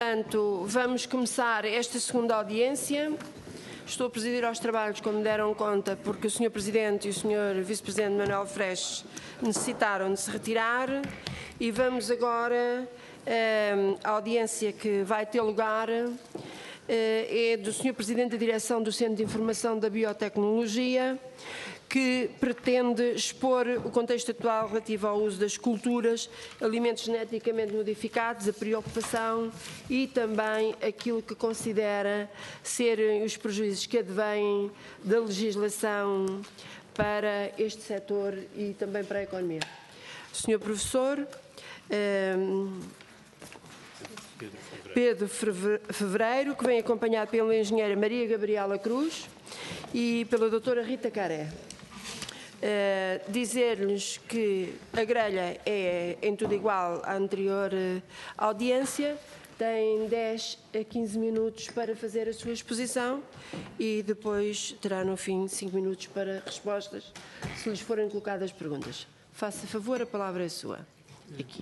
Portanto, vamos começar esta segunda audiência. Estou a presidir aos trabalhos, como deram conta, porque o Sr. Presidente e o Sr. Vice-Presidente Manuel Freixo necessitaram de se retirar. E vamos agora à audiência que vai ter lugar. É do Sr. Presidente da Direção do Centro de Informação da Biotecnologia, que pretende expor o contexto atual relativo ao uso das culturas, alimentos geneticamente modificados, a preocupação e também aquilo que considera serem os prejuízos que advêm da legislação para este setor e também para a economia. Sr. Professor Pedro Fevereiro, que vem acompanhado pela engenheira Maria Gabriela Cruz e pela doutora Rita Caré. Dizer-lhes que a grelha é em tudo igual à anterior audiência, tem 10 a 15 minutos para fazer a sua exposição e depois terá no fim 5 minutos para respostas, se lhes forem colocadas perguntas. Faça favor, a palavra é sua. Aqui.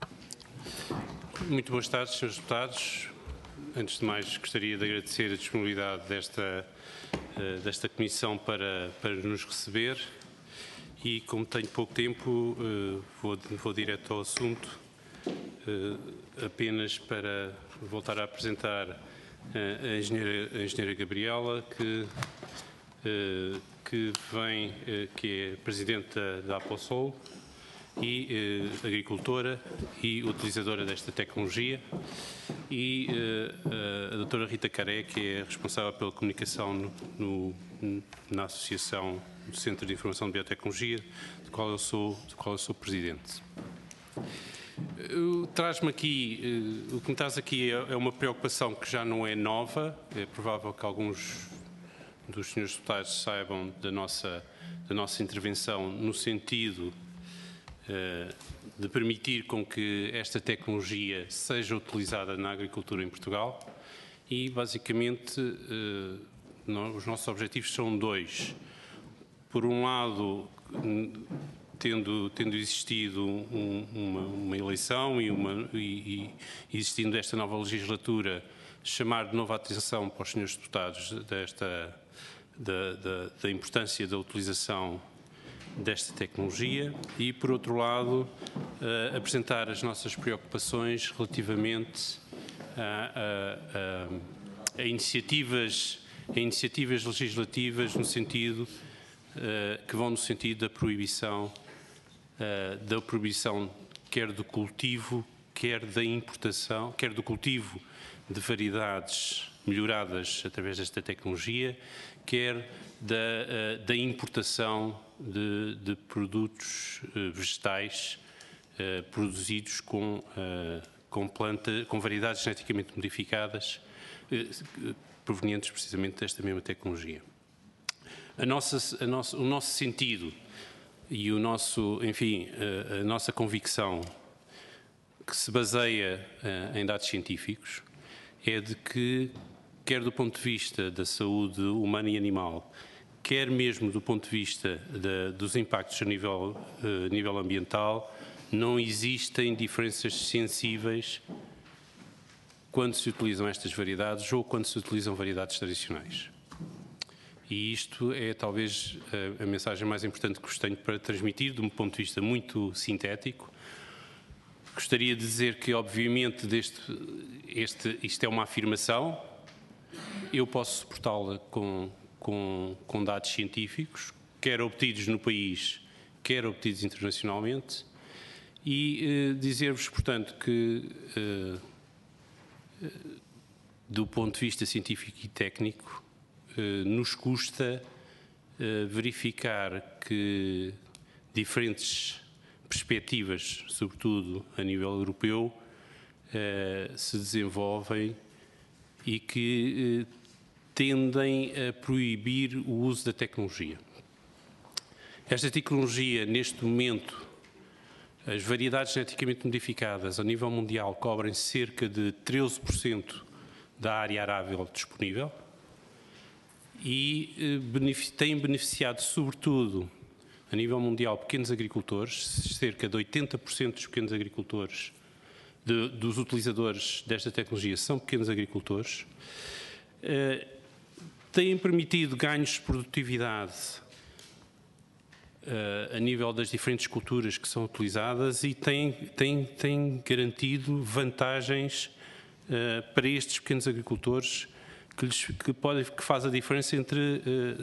Muito boas tardes, Srs. Deputados. Antes de mais, gostaria de agradecer a disponibilidade desta Comissão para nos receber e, como tenho pouco tempo, vou direto ao assunto, apenas para voltar a apresentar a engenheira Gabriela, que é Presidente da Aposol e agricultora e utilizadora desta tecnologia, e a doutora Rita Caré, que é responsável pela comunicação na Associação do Centro de Informação de Biotecnologia, do qual eu sou Presidente. Traz-me aqui, o que me traz aqui é uma preocupação que já não é nova. É provável que alguns dos senhores deputados saibam da nossa intervenção no sentido de permitir com que esta tecnologia seja utilizada na agricultura em Portugal e, basicamente, os nossos objetivos são dois. Por um lado, tendo existido uma eleição e existindo esta nova legislatura, chamar de novo a atenção para os senhores deputados da importância da utilização desta tecnologia e, por outro lado, apresentar as nossas preocupações relativamente a iniciativas legislativas no sentido que vão no sentido da proibição quer do cultivo, quer da importação, quer do cultivo de variedades melhoradas através desta tecnologia, quer da importação de produtos vegetais produzidos com variedades geneticamente modificadas provenientes precisamente desta mesma tecnologia. O nosso sentido e a nossa convicção, que se baseia em dados científicos, é de que, quer do ponto de vista da saúde humana e animal, quer mesmo do ponto de vista dos impactos a nível ambiental, não existem diferenças sensíveis quando se utilizam estas variedades ou quando se utilizam variedades tradicionais. E isto é talvez a mensagem mais importante que vos tenho para transmitir, de um ponto de vista muito sintético. Gostaria de dizer que, obviamente, isto é uma afirmação, eu posso suportá-la com dados científicos, quer obtidos no país, quer obtidos internacionalmente, e dizer-vos, portanto, que do ponto de vista científico e técnico, nos custa verificar que diferentes perspectivas, sobretudo a nível europeu, se desenvolvem e que tendem a proibir o uso da tecnologia. Esta tecnologia, neste momento, as variedades geneticamente modificadas a nível mundial cobrem cerca de 13% da área arável disponível e têm beneficiado, sobretudo, a nível mundial, pequenos agricultores. Cerca de 80% dos pequenos agricultores dos utilizadores desta tecnologia são pequenos agricultores, têm permitido ganhos de produtividade a nível das diferentes culturas que são utilizadas e têm garantido vantagens para estes pequenos agricultores que faz a diferença entre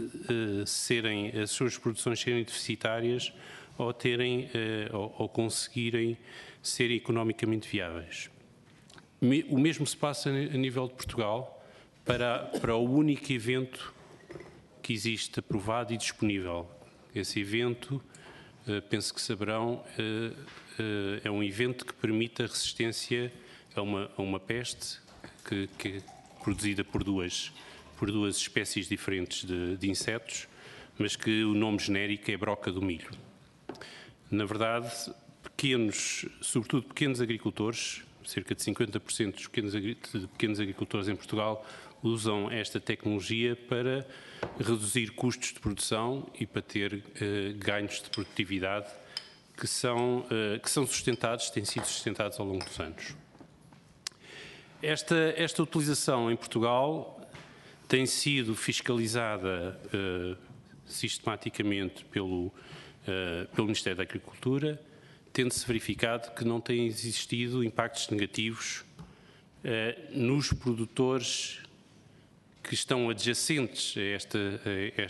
as suas produções serem deficitárias ou conseguirem ser economicamente viáveis. O mesmo se passa a nível de Portugal para o único evento que existe aprovado e disponível. Esse evento, penso que saberão, é um evento que permite a resistência a uma peste que é produzida por duas espécies diferentes de insetos, mas que o nome genérico é broca do milho. Na verdade, sobretudo pequenos agricultores, cerca de 50% dos pequenos agricultores em Portugal usam esta tecnologia para reduzir custos de produção e para ter ganhos de produtividade que são sustentados, têm sido sustentados ao longo dos anos. Esta utilização em Portugal tem sido fiscalizada sistematicamente pelo Ministério da Agricultura, tendo-se verificado que não têm existido impactos negativos nos produtores que estão adjacentes a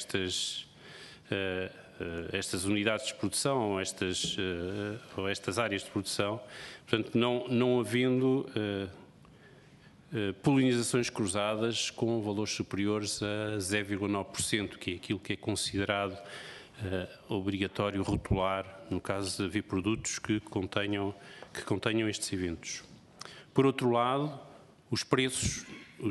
estas unidades de produção ou estas áreas de produção, portanto, não havendo polinizações cruzadas com valores superiores a 0,9%, que é aquilo que é considerado obrigatório rotular, no caso de haver produtos que contenham estes eventos. Por outro lado, os preços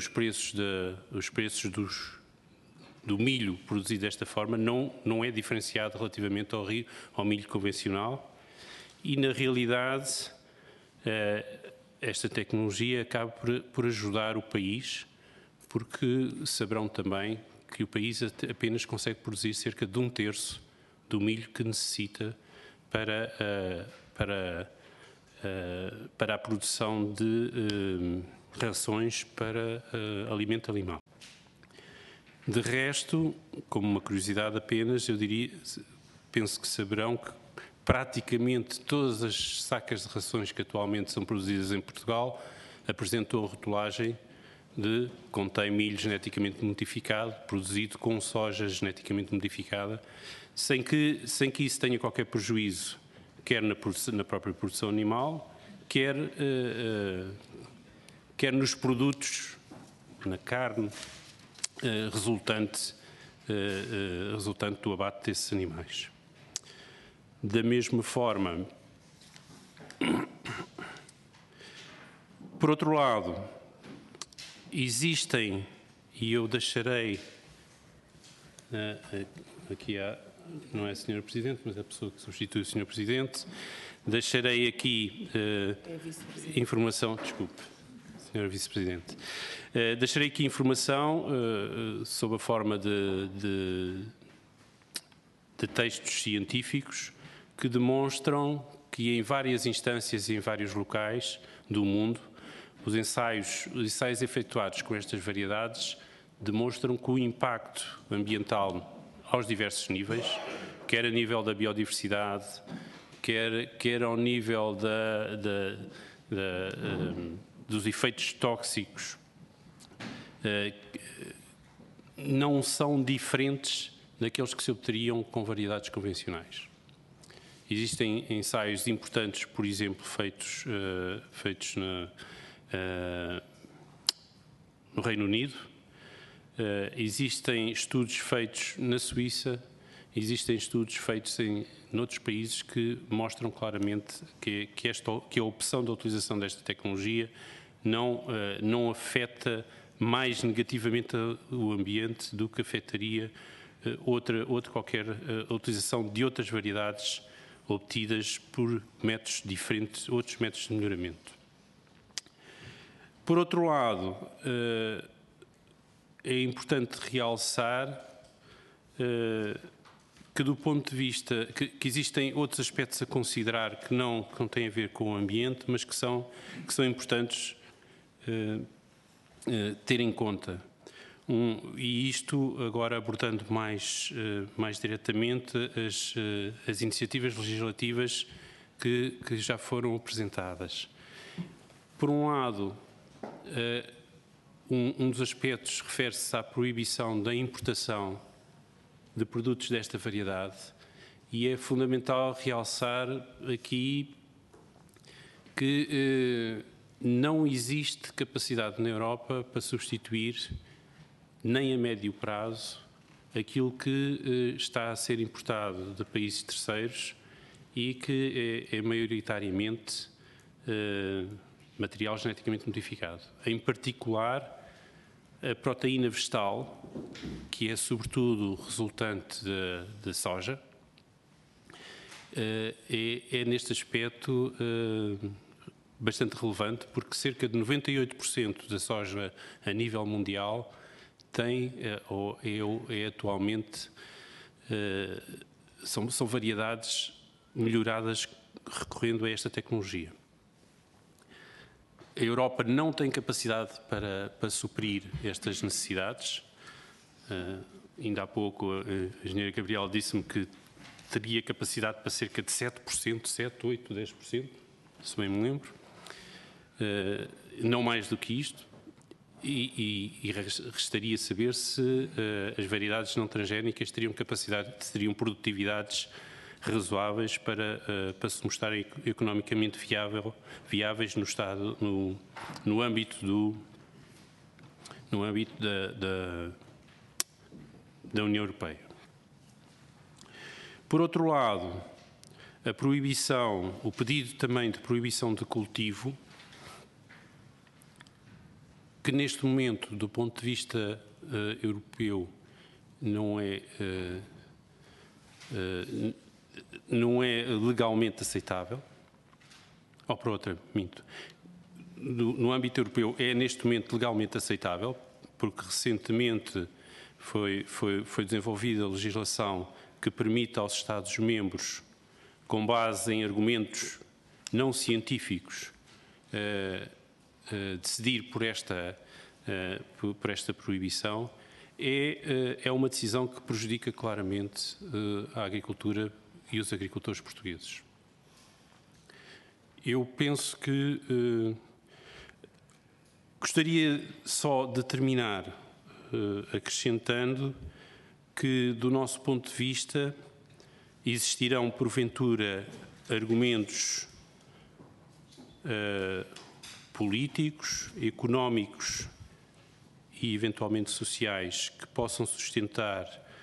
do milho produzido desta forma não é diferenciado relativamente ao milho convencional e, na realidade, esta tecnologia acaba por ajudar o país, porque saberão também que o país apenas consegue produzir cerca de 1/3 do milho que necessita para a produção de rações para alimento animal. De resto, como uma curiosidade apenas, penso que saberão que praticamente todas as sacas de rações que atualmente são produzidas em Portugal apresentam a rotulagem de contém milho geneticamente modificado, produzido com soja geneticamente modificada, sem que isso tenha qualquer prejuízo, quer na própria produção animal, quer nos produtos, na carne, resultante do abate desses animais. Da mesma forma, por outro lado, existem, e eu deixarei, aqui não é a Sra. Presidente, mas é a pessoa que substitui o Sr. Presidente, deixarei aqui informação, desculpe, Sra. Vice-Presidente, deixarei aqui informação sob a forma de textos científicos que demonstram que em várias instâncias e em vários locais do mundo, os ensaios efetuados com estas variedades demonstram que o impacto ambiental aos diversos níveis, quer a nível da biodiversidade, quer ao nível dos efeitos tóxicos, não são diferentes daqueles que se obteriam com variedades convencionais. Existem ensaios importantes, por exemplo, feitos no Reino Unido, existem estudos feitos na Suíça, existem estudos feitos em outros países que mostram claramente que a opção da utilização desta tecnologia não afeta mais negativamente o ambiente do que afetaria qualquer utilização de outras variedades obtidas por métodos diferentes, outros métodos de melhoramento. Por outro lado, é importante realçar que do ponto de vista, que existem outros aspectos a considerar que não têm a ver com o ambiente, mas que são importantes ter em conta. E isto agora abordando mais diretamente as iniciativas legislativas que já foram apresentadas. Por um lado, um dos aspectos refere-se à proibição da importação de produtos desta variedade, e é fundamental realçar aqui que não existe capacidade na Europa para substituir, nem a médio prazo, aquilo que está a ser importado de países terceiros e que é maioritariamente material geneticamente modificado. Em particular, a proteína vegetal, que é sobretudo resultante da soja, é neste aspecto bastante relevante, porque cerca de 98% da soja a nível mundial tem, ou é atualmente, são variedades melhoradas recorrendo a esta tecnologia. A Europa não tem capacidade para suprir estas necessidades. Ainda há pouco a engenheira Gabriel disse-me que teria capacidade para cerca de 7%, 7, 8, 10%, se bem me lembro. Não mais do que isto. E restaria saber se as variedades não transgénicas teriam produtividades razoáveis para se mostrarem economicamente viáveis no âmbito da União Europeia. Por outro lado, o pedido também de proibição de cultivo, que neste momento, do ponto de vista europeu, não é legalmente aceitável. Ou por outra, minto. No âmbito europeu é neste momento legalmente aceitável, porque recentemente foi desenvolvida a legislação que permite aos Estados-membros, com base em argumentos não científicos, decidir por esta proibição. É uma decisão que prejudica claramente a agricultura e os agricultores portugueses. Eu penso que gostaria só de terminar acrescentando que, do nosso ponto de vista, existirão, porventura, argumentos políticos, económicos e, eventualmente, sociais que possam sustentar,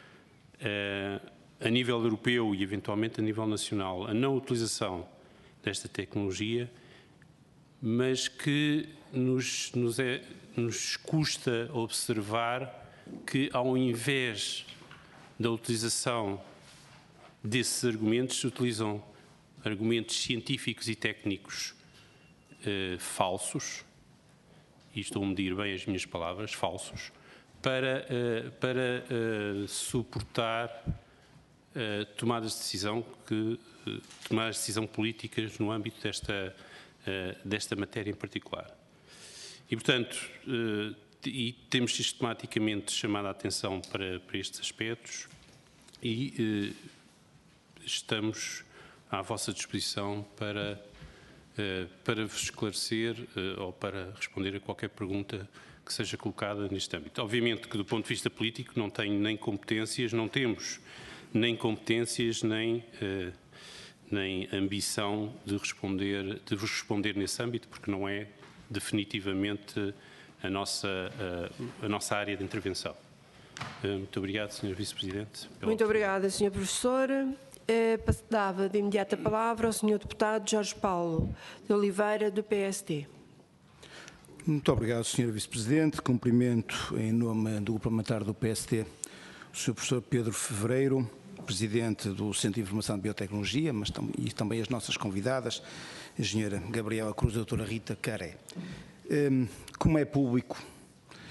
a nível europeu e, eventualmente, a nível nacional, a não utilização desta tecnologia, mas que nos custa observar que, ao invés da utilização desses argumentos, se utilizam argumentos científicos e técnicos falsos, e estou a medir bem as minhas palavras, falsos, para suportar tomadas de decisão políticas no âmbito desta matéria em particular. E, portanto, temos sistematicamente chamado a atenção para estes aspectos e estamos à vossa disposição para vos esclarecer ou para responder a qualquer pergunta que seja colocada neste âmbito. Obviamente que, do ponto de vista político, não tenho nem competências, não temos nem competências, nem ambição de vos responder nesse âmbito, porque não é definitivamente a nossa área de intervenção. Muito obrigado, Sr. Vice-Presidente. Muito obrigada, Sr. Professor. Dava de imediato a palavra ao Sr. Deputado Jorge Paulo de Oliveira, do PSD. Muito obrigado, Sr. Vice-Presidente. Cumprimento, em nome do Grupo Parlamentar do PSD, o Sr. Professor Pedro Fevereiro, Presidente do Centro de Informação de Biotecnologia, e também as nossas convidadas, a Engenheira Gabriela Cruz e a Doutora Rita Caré. Como é público,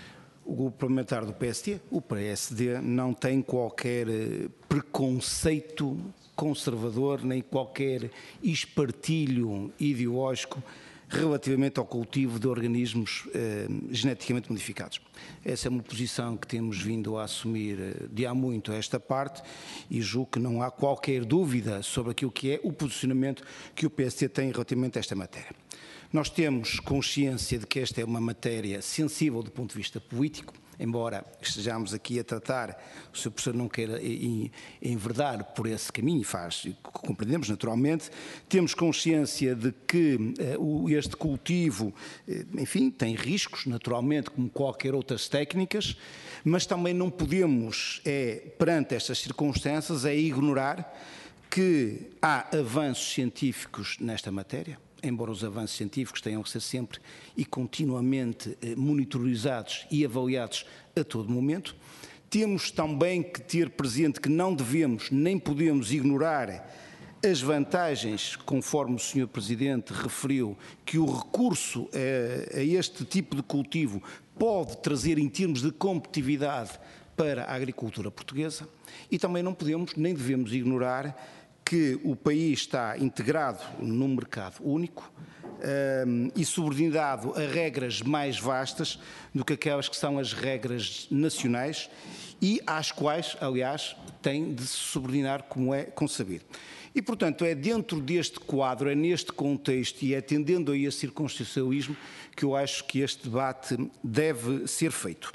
O grupo parlamentar do PSD, o PSD, não tem qualquer preconceito conservador, nem qualquer espartilho ideológico relativamente ao cultivo de organismos geneticamente modificados. Essa é uma posição que temos vindo a assumir de há muito a esta parte e julgo que não há qualquer dúvida sobre aquilo que é o posicionamento que o PSD tem relativamente a esta matéria. Nós temos consciência de que esta é uma matéria sensível do ponto de vista político, embora estejamos aqui a tratar, o Sr. Professor não queira enverdar por esse caminho, compreendemos naturalmente, temos consciência de que este cultivo, enfim, tem riscos, naturalmente, como qualquer outras técnicas, mas também não podemos, perante estas circunstâncias, ignorar que há avanços científicos nesta matéria, embora os avanços científicos tenham que ser sempre e continuamente monitorizados e avaliados a todo momento. Temos também que ter presente que não devemos nem podemos ignorar as vantagens, conforme o Sr. Presidente referiu, que o recurso a este tipo de cultivo pode trazer em termos de competitividade para a agricultura portuguesa, e também não podemos nem devemos ignorar que o país está integrado num mercado único e subordinado a regras mais vastas do que aquelas que são as regras nacionais e às quais, aliás, tem de se subordinar como é concebido. E, portanto, é dentro deste quadro, é neste contexto e é tendendo a esse circunstancialismo que eu acho que este debate deve ser feito.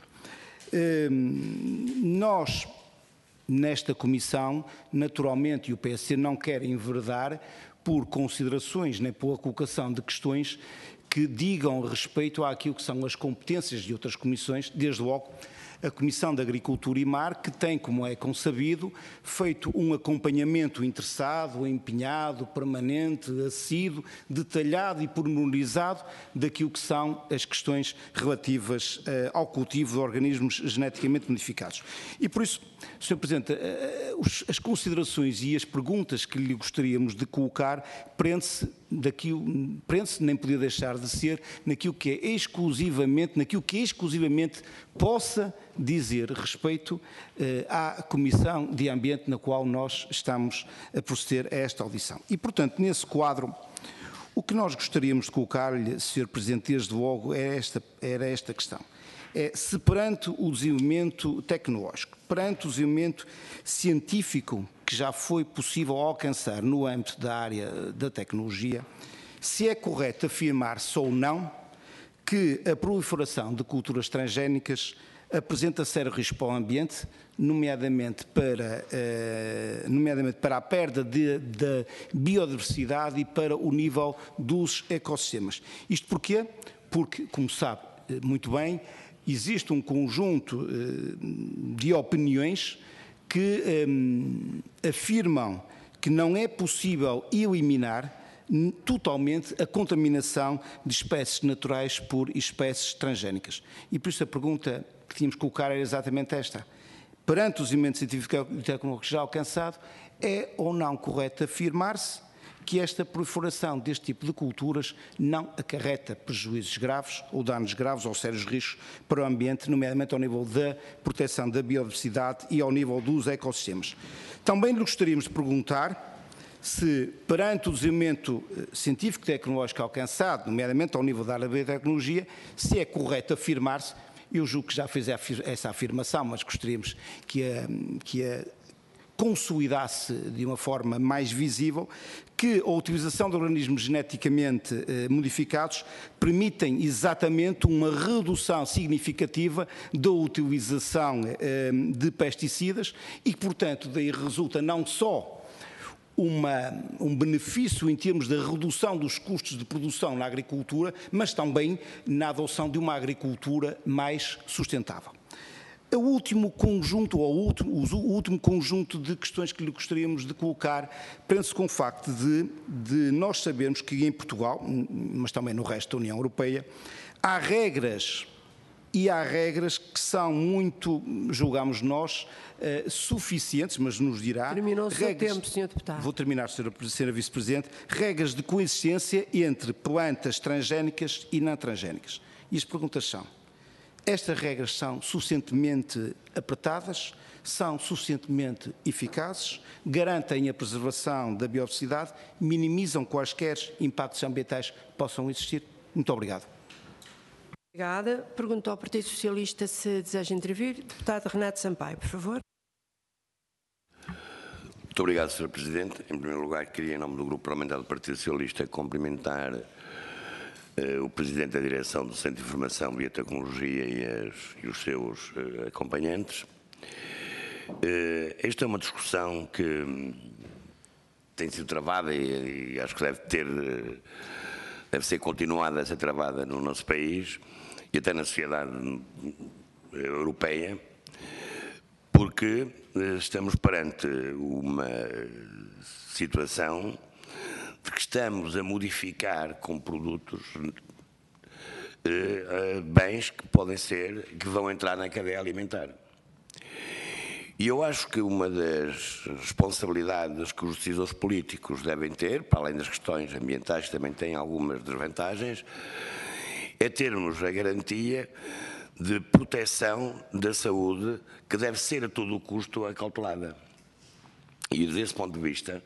Nós, nesta comissão, naturalmente, e o PSD não quer enverdar por considerações nem pela colocação de questões que digam respeito àquilo que são as competências de outras comissões, desde logo a Comissão de Agricultura e Mar, que tem, como é consabido, feito um acompanhamento interessado, empenhado, permanente, assíduo, detalhado e pormenorizado daquilo que são as questões relativas ao cultivo de organismos geneticamente modificados. E por isso, Sr. Presidente, as considerações e as perguntas que lhe gostaríamos de colocar prende-se, nem podia deixar de ser, naquilo que é exclusivamente possa dizer respeito à Comissão de Ambiente na qual nós estamos a proceder a esta audição. E, portanto, nesse quadro, o que nós gostaríamos de colocar-lhe, Sr. Presidente, desde logo, era esta questão. Se perante o desenvolvimento tecnológico, perante o desenvolvimento científico que já foi possível alcançar no âmbito da área da tecnologia, se é correto afirmar-se ou não que a proliferação de culturas transgénicas apresenta sério risco para o ambiente, nomeadamente para a perda da biodiversidade e para o nível dos ecossistemas. Isto porquê? Porque, como sabe muito bem, existe um conjunto de opiniões que afirmam que não é possível eliminar totalmente a contaminação de espécies naturais por espécies transgénicas. E por isso a pergunta que tínhamos que colocar era exatamente esta. Perante o desenvolvimento científico e tecnológico já alcançado, é ou não correto afirmar-se que esta proliferação deste tipo de culturas não acarreta prejuízos graves ou danos graves ou sérios riscos para o ambiente, nomeadamente ao nível da proteção da biodiversidade e ao nível dos ecossistemas. Também lhe gostaríamos de perguntar se, perante o desenvolvimento científico e tecnológico alcançado, nomeadamente ao nível da área da biotecnologia, se é correto afirmar-se, eu julgo que já fez essa afirmação, mas gostaríamos que a consolidasse de uma forma mais visível, que a utilização de organismos geneticamente modificados permitem exatamente uma redução significativa da utilização de pesticidas e, portanto, daí resulta não só um benefício em termos da redução dos custos de produção na agricultura, mas também na adoção de uma agricultura mais sustentável. O último conjunto de questões que lhe gostaríamos de colocar prende-se com o facto de nós sabermos que em Portugal, mas também no resto da União Europeia, há regras que são muito, julgamos nós, suficientes, mas nos dirá... Terminou o seu tempo, Sr. Deputado. Vou terminar, Sra. Vice-Presidente. Regras de coexistência entre plantas transgénicas e não transgénicas. E as perguntas são: estas regras são suficientemente apertadas, são suficientemente eficazes, garantem a preservação da biodiversidade, minimizam quaisquer impactos ambientais que possam existir. Muito obrigado. Obrigada. Pergunto ao Partido Socialista se deseja intervir. Deputado Renato Sampaio, por favor. Muito obrigado, Sr. Presidente. Em primeiro lugar, queria, em nome do Grupo Parlamentar do Partido Socialista, cumprimentar o Presidente da Direção do Centro de Informação, Biotecnologia e os seus acompanhantes. Esta é uma discussão que tem sido travada e acho que deve ser continuada a ser travada no nosso país e até na sociedade europeia, porque estamos perante uma situação de que estamos a modificar com produtos bens que que vão entrar na cadeia alimentar. E eu acho que uma das responsabilidades que os decisores políticos devem ter, para além das questões ambientais que também têm algumas desvantagens, é termos a garantia de proteção da saúde que deve ser a todo custo acautelada. E desse ponto de vista,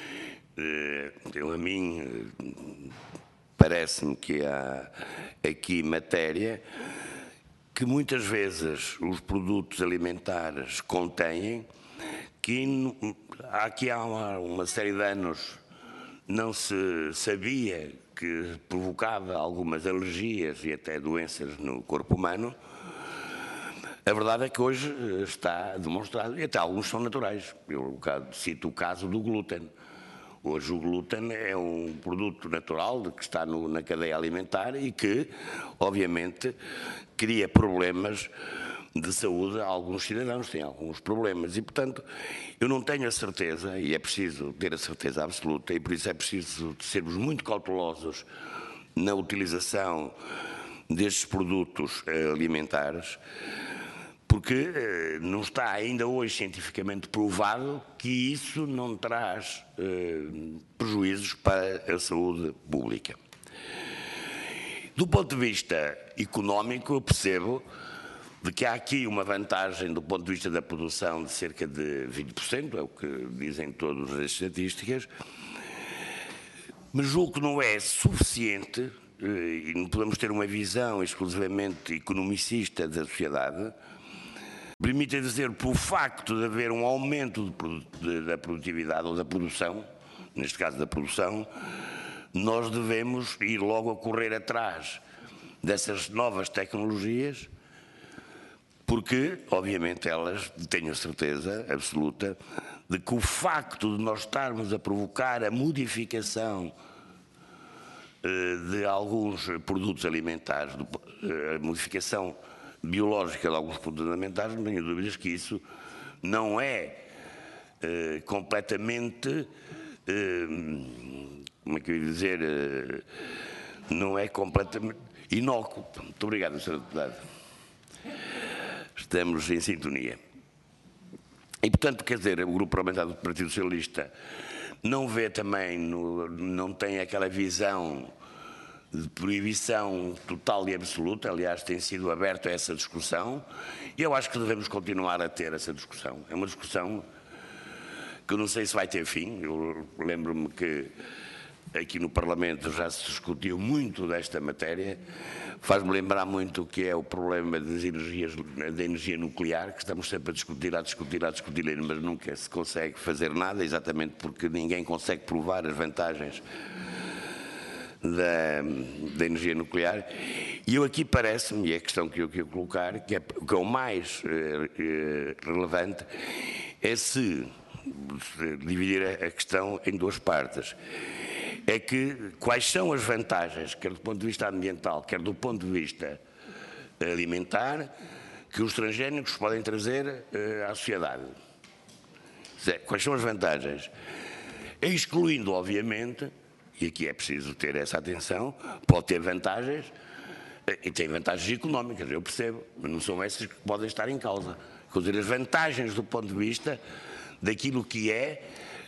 a mim parece-me que há aqui matéria que muitas vezes os produtos alimentares contêm, que há uma série de anos não se sabia que provocava algumas alergias e até doenças no corpo humano. A verdade é que hoje está demonstrado, e até alguns são naturais. Eu cito o caso do glúten. Hoje o glúten é um produto natural que está na cadeia alimentar e que, obviamente, cria problemas de saúde a alguns cidadãos, têm alguns problemas e, portanto, eu não tenho a certeza, e é preciso ter a certeza absoluta, e por isso é preciso sermos muito cautelosos na utilização destes produtos alimentares, porque não está ainda hoje cientificamente provado que isso não traz prejuízos para a saúde pública. Do ponto de vista económico, eu percebo de que há aqui uma vantagem do ponto de vista da produção de cerca de 20%, é o que dizem todas as estatísticas, mas julgo que não é suficiente, e não podemos ter uma visão exclusivamente economicista da sociedade. Permite dizer, por facto de haver um aumento da produtividade ou da produção, neste caso da produção, nós devemos ir logo a correr atrás dessas novas tecnologias, porque, obviamente, elas, tenho a certeza absoluta, de que o facto de nós estarmos a provocar a modificação de alguns produtos alimentares, a modificação biológica de alguns produtos alimentares, não tenho dúvidas que isso não é completamente, como é que eu ia dizer, não é completamente inócuo. Muito obrigado, Sr. Deputado. Estamos em sintonia. E, portanto, quer dizer, o Grupo Parlamentar do Partido Socialista não vê também, não tem aquela visão de proibição total e absoluta, aliás, tem sido aberto a essa discussão, e eu acho que devemos continuar a ter essa discussão. É uma discussão que eu não sei se vai ter fim. Eu lembro-me que aqui no Parlamento já se discutiu muito desta matéria. Faz-me lembrar muito o que é o problema da energia nuclear, que estamos sempre a discutir, mas nunca se consegue fazer nada, exatamente porque ninguém consegue provar as vantagens da energia nuclear. E eu aqui parece-me, e é a questão que eu quero colocar, que é o mais relevante, é se dividir a questão em duas partes. É que quais são as vantagens, quer do ponto de vista ambiental, quer do ponto de vista alimentar, que os transgénicos podem trazer à sociedade. Quais são as vantagens? Excluindo, obviamente, e aqui é preciso ter essa atenção, pode ter vantagens, e tem vantagens económicas, eu percebo, mas não são essas que podem estar em causa. Quer dizer, as vantagens do ponto de vista daquilo que é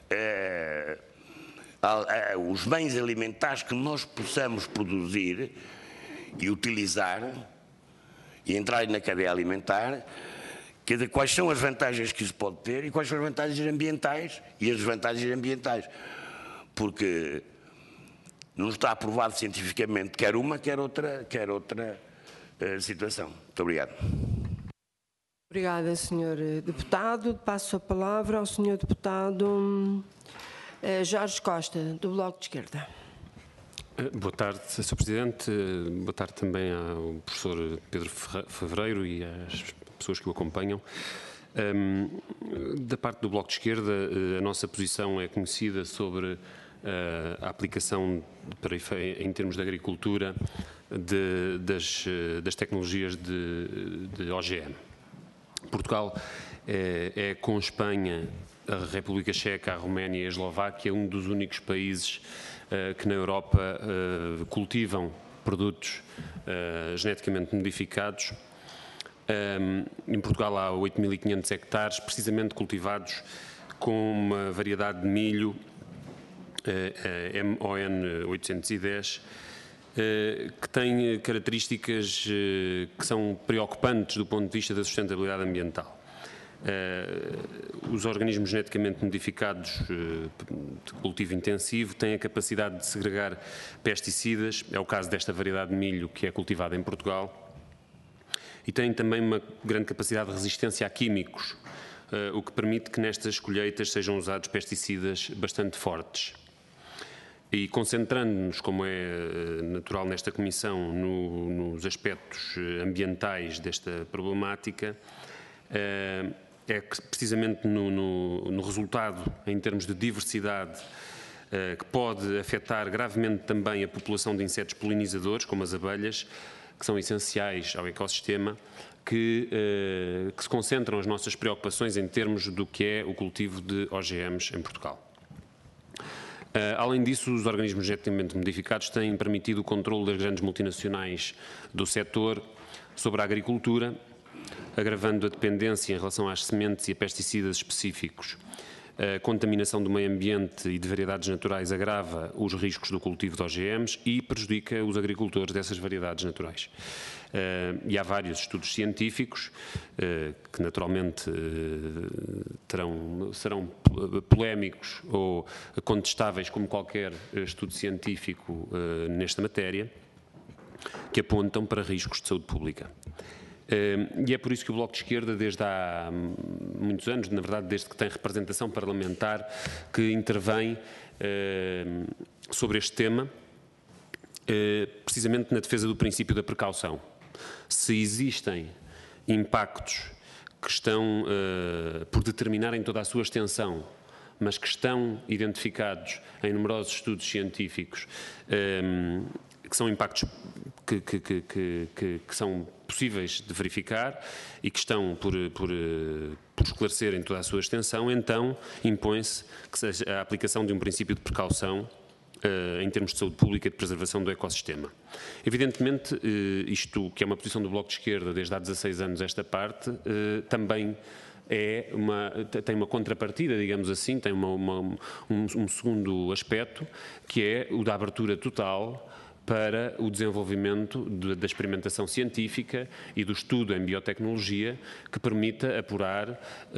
os bens alimentares que nós possamos produzir e utilizar, e entrarem na cadeia alimentar, quais são as vantagens que isso pode ter e quais são as vantagens ambientais e as desvantagens ambientais. Porque não está aprovado cientificamente quer uma, quer outra situação. Muito obrigado. Obrigada, Sr. Deputado. Passo a palavra ao Sr. Deputado Jorge Costa, do Bloco de Esquerda. Boa tarde, Sr. Presidente. Boa tarde também ao professor Pedro Fevereiro e às pessoas que o acompanham. Da parte do Bloco de Esquerda, a nossa posição é conhecida sobre a aplicação em termos de agricultura das tecnologias de OGM. Portugal é, com Espanha, a República Checa, a Roménia e a Eslováquia, um dos únicos países que na Europa cultivam produtos geneticamente modificados. Em Portugal há 8.500 hectares, precisamente cultivados com uma variedade de milho MON 810, que tem características que são preocupantes do ponto de vista da sustentabilidade ambiental. Os organismos geneticamente modificados de cultivo intensivo têm a capacidade de segregar pesticidas, é o caso desta variedade de milho que é cultivada em Portugal, e têm também uma grande capacidade de resistência a químicos, o que permite que nestas colheitas sejam usados pesticidas bastante fortes. E concentrando-nos, como é natural nesta comissão, nos aspectos ambientais desta problemática, é que precisamente no resultado, em termos de diversidade, que pode afetar gravemente também a população de insetos polinizadores, como as abelhas, que são essenciais ao ecossistema, que se concentram as nossas preocupações em termos do que é o cultivo de OGMs em Portugal. Além disso, os organismos geneticamente modificados têm permitido o controle das grandes multinacionais do setor sobre a agricultura, agravando a dependência em relação às sementes e a pesticidas específicos. A contaminação do meio ambiente e de variedades naturais agrava os riscos do cultivo de OGMs e prejudica os agricultores dessas variedades naturais. E há vários estudos científicos que naturalmente serão polémicos ou contestáveis como qualquer estudo científico nesta matéria, que apontam para riscos de saúde pública. E é por isso que o Bloco de Esquerda, desde há muitos anos, na verdade desde que tem representação parlamentar, que intervém sobre este tema, precisamente na defesa do princípio da precaução. Se existem impactos que estão por determinarem toda a sua extensão, mas que estão identificados em numerosos estudos científicos, que são impactos que são possíveis de verificar e que estão por esclarecer em toda a sua extensão, então impõe-se que seja a aplicação de um princípio de precaução em termos de saúde pública e de preservação do ecossistema. Evidentemente, isto que é uma posição do Bloco de Esquerda desde há 16 anos esta parte, também tem uma contrapartida, digamos assim, tem um segundo aspecto, que é o da abertura total para o desenvolvimento da experimentação científica e do estudo em biotecnologia que permita apurar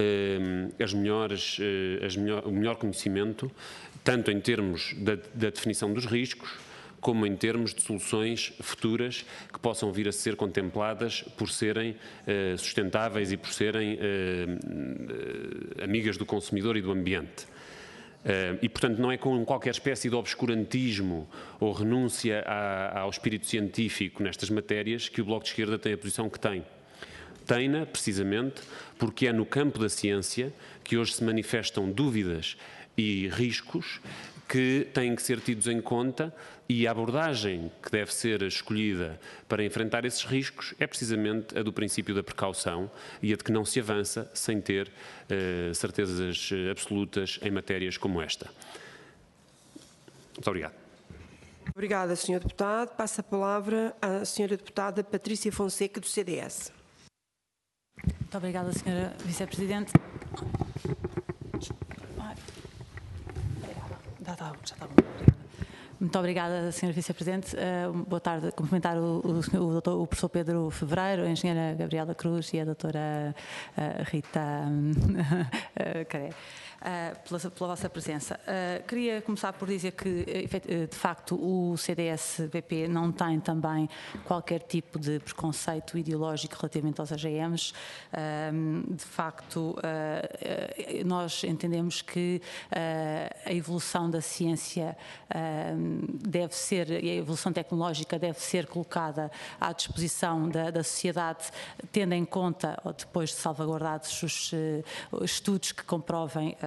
o melhor conhecimento, tanto em termos da definição dos riscos, como em termos de soluções futuras que possam vir a ser contempladas por serem sustentáveis e por serem amigas do consumidor e do ambiente. E, portanto, não é com qualquer espécie de obscurantismo ou renúncia ao espírito científico nestas matérias que o Bloco de Esquerda tem a posição que tem. Tem-na, precisamente, porque é no campo da ciência que hoje se manifestam dúvidas e riscos que têm que ser tidos em conta, e a abordagem que deve ser escolhida para enfrentar esses riscos é precisamente a do princípio da precaução e a de que não se avança sem ter certezas absolutas em matérias como esta. Muito obrigado. Obrigada, Sr. Deputado. Passo a palavra à Sra. Deputada Patrícia Fonseca, do CDS. Muito obrigada, Sra. Vice-Presidente. Já está bom. Muito obrigada, Sra. Vice-Presidente. Boa tarde. Cumprimentar o professor Pedro Fevereiro, a engenheira Gabriela Cruz e a doutora Rita Caré. Pela vossa presença. Queria começar por dizer que, de facto, o CDS-BP não tem também qualquer tipo de preconceito ideológico relativamente aos AGMs. De facto, nós entendemos que a evolução da ciência deve ser, e a evolução tecnológica deve ser colocada à disposição da sociedade, tendo em conta, depois de salvaguardados os estudos que comprovem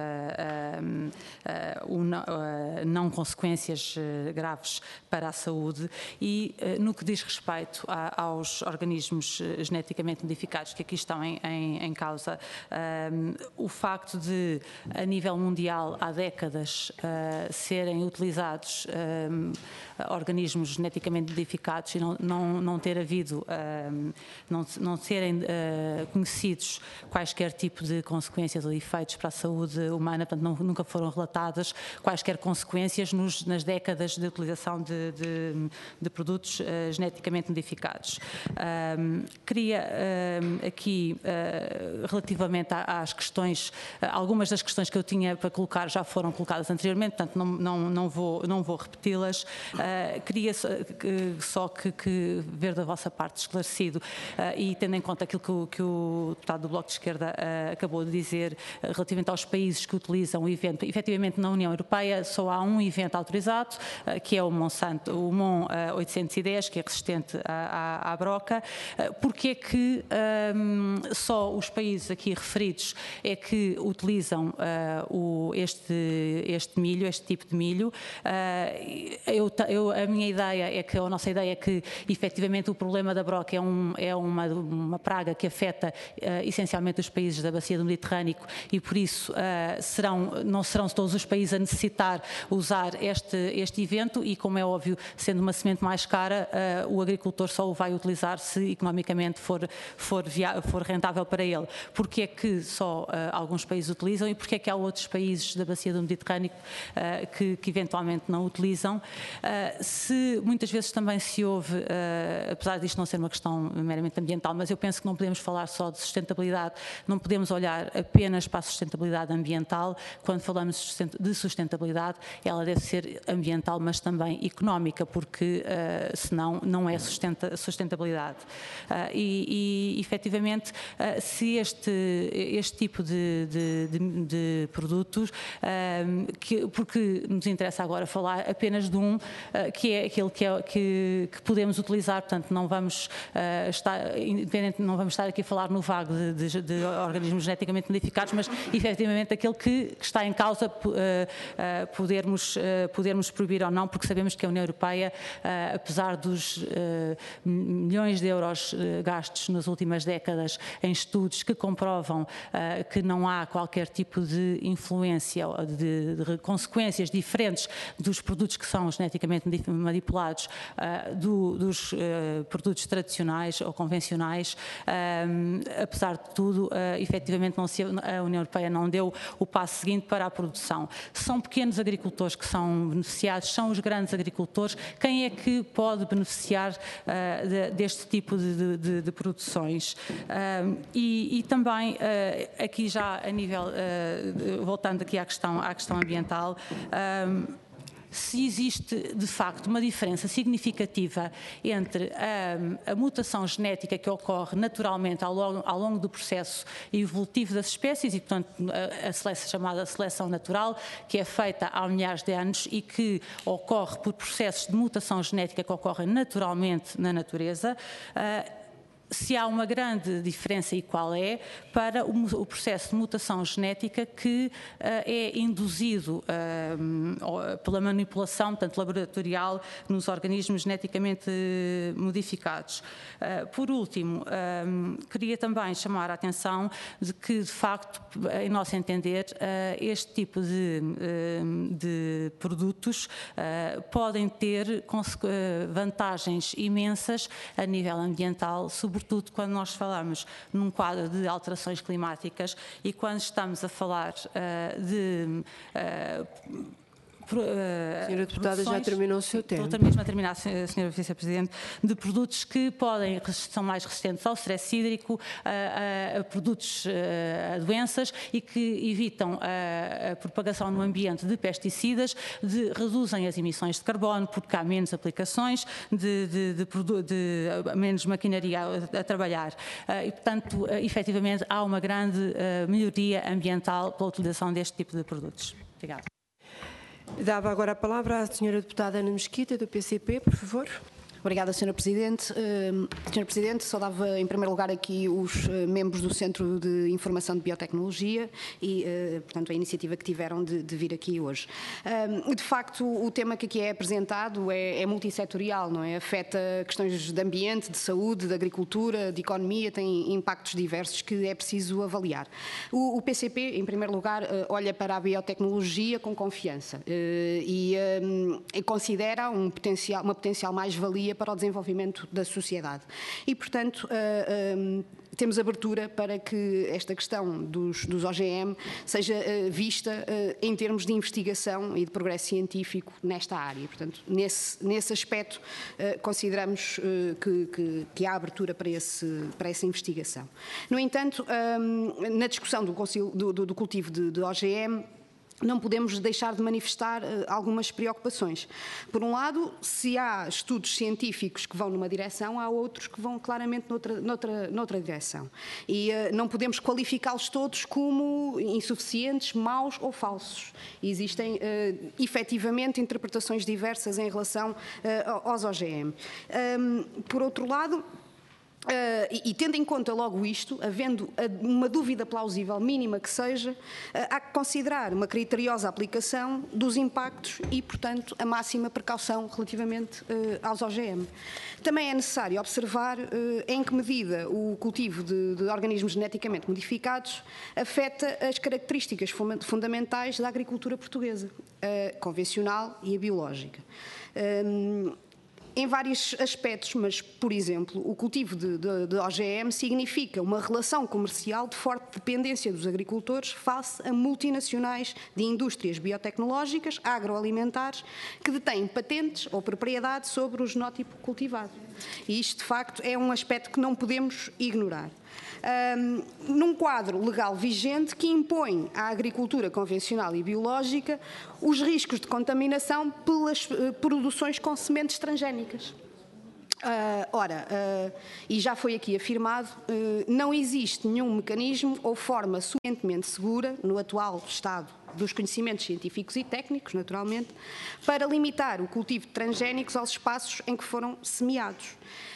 não consequências graves para a saúde. E no que diz respeito aos organismos geneticamente modificados que aqui estão em causa, o facto de, a nível mundial, há décadas, serem utilizados organismos geneticamente modificados e não ter havido, não serem conhecidos quaisquer tipo de consequências ou efeitos para a saúde humana, portanto nunca foram relatadas quaisquer consequências nas décadas de utilização de produtos geneticamente modificados. Queria aqui, relativamente às questões, algumas das questões que eu tinha para colocar já foram colocadas anteriormente, portanto não vou repeti-las. Queria só que ver da vossa parte esclarecido, e tendo em conta aquilo que o deputado do Bloco de Esquerda acabou de dizer relativamente aos países que utilizam o evento. Efetivamente, na União Europeia só há um evento autorizado, que é o MON 810, que é resistente à broca. Porque é que só os países aqui referidos é que utilizam este milho, este tipo de milho? A minha ideia é que, a nossa ideia é que, efetivamente, o problema da broca é uma praga que afeta essencialmente os países da bacia do Mediterrâneo, e por isso não serão todos os países a necessitar usar este evento, e, como é óbvio, sendo uma semente mais cara, o agricultor só o vai utilizar se economicamente for rentável para ele. Porque é que só alguns países utilizam e porque é que há outros países da bacia do Mediterrâneo que eventualmente não utilizam? Se muitas vezes também se ouve, apesar disto não ser uma questão meramente ambiental, mas eu penso que não podemos falar só de sustentabilidade, não podemos olhar apenas para a sustentabilidade ambiental. Quando falamos de sustentabilidade, ela deve ser ambiental, mas também económica, porque senão não é sustentabilidade. E efetivamente, se este tipo de produtos, porque nos interessa agora falar apenas de um, que é aquele que podemos utilizar, portanto não vamos estar aqui a falar no vago de organismos geneticamente modificados, mas efetivamente aquele que está em causa podermos proibir ou não, porque sabemos que a União Europeia, apesar dos milhões de euros gastos nas últimas décadas em estudos que comprovam que não há qualquer tipo de influência ou de consequências diferentes dos produtos que são geneticamente manipulados dos produtos tradicionais ou convencionais, apesar de tudo, efetivamente a União Europeia não deu o passo seguinte para a produção. São pequenos agricultores que são beneficiados, são os grandes agricultores. Quem é que pode beneficiar deste tipo de produções? E também, aqui já a nível, voltando aqui à questão ambiental, se existe, de facto, uma diferença significativa entre a mutação genética que ocorre naturalmente ao longo do processo evolutivo das espécies e, portanto, a chamada seleção natural, que é feita há milhares de anos e que ocorre por processos de mutação genética que ocorrem naturalmente na natureza, se há uma grande diferença e qual é para o processo de mutação genética que é induzido pela manipulação, portanto, laboratorial nos organismos geneticamente modificados. Por último, queria também chamar a atenção de que, de facto, em nosso entender, este tipo de produtos podem ter vantagens imensas a nível ambiental, sobretudo quando nós falamos num quadro de alterações climáticas e quando estamos a falar de Senhora Deputada, já terminou o seu tempo. Estou mesmo a terminar, Senhora Vice-Presidente, de produtos que são mais resistentes ao stress hídrico, a produtos, a doenças e que evitam a propagação no ambiente de pesticidas, reduzem as emissões de carbono, porque há menos aplicações, menos maquinaria a trabalhar. E, portanto, efetivamente, há uma grande melhoria ambiental pela utilização deste tipo de produtos. Obrigada. Dava agora a palavra à senhora deputada Ana Mesquita, do PCP, por favor. Obrigada, Sra. Presidente. Sra. Presidente, saudava em primeiro lugar aqui os membros do Centro de Informação de Biotecnologia e, portanto, a iniciativa que tiveram de vir aqui hoje. De facto, o tema que aqui é apresentado é multissetorial, não é? Afeta questões de ambiente, de saúde, de agricultura, de economia, tem impactos diversos que é preciso avaliar. O PCP, em primeiro lugar, olha para a biotecnologia com confiança e considera uma potencial mais-valia para o desenvolvimento da sociedade. E, portanto, temos abertura para que esta questão dos OGM seja vista em termos de investigação e de progresso científico nesta área. Portanto, nesse aspecto, consideramos que há abertura para essa investigação. No entanto, na discussão do cultivo de OGM, não podemos deixar de manifestar algumas preocupações. Por um lado, se há estudos científicos que vão numa direção, há outros que vão claramente noutra direção. E não podemos qualificá-los todos como insuficientes, maus ou falsos. Existem, efetivamente, interpretações diversas em relação aos OGM. Por outro lado, e tendo em conta logo isto, havendo uma dúvida plausível, mínima que seja, há que considerar uma criteriosa aplicação dos impactos e, portanto, a máxima precaução relativamente aos OGM. Também é necessário observar em que medida o cultivo de organismos geneticamente modificados afeta as características fundamentais da agricultura portuguesa, a convencional e a biológica. Em vários aspectos, mas, por exemplo, o cultivo de OGM significa uma relação comercial de forte dependência dos agricultores face a multinacionais de indústrias biotecnológicas, agroalimentares, que detêm patentes ou propriedade sobre o genótipo cultivado. E isto, de facto, é um aspecto que não podemos ignorar. Num quadro legal vigente que impõe à agricultura convencional e biológica os riscos de contaminação pelas produções com sementes transgénicas. E já foi aqui afirmado, não existe nenhum mecanismo ou forma suficientemente segura, no atual estado dos conhecimentos científicos e técnicos, naturalmente, para limitar o cultivo de transgénicos aos espaços em que foram semeados.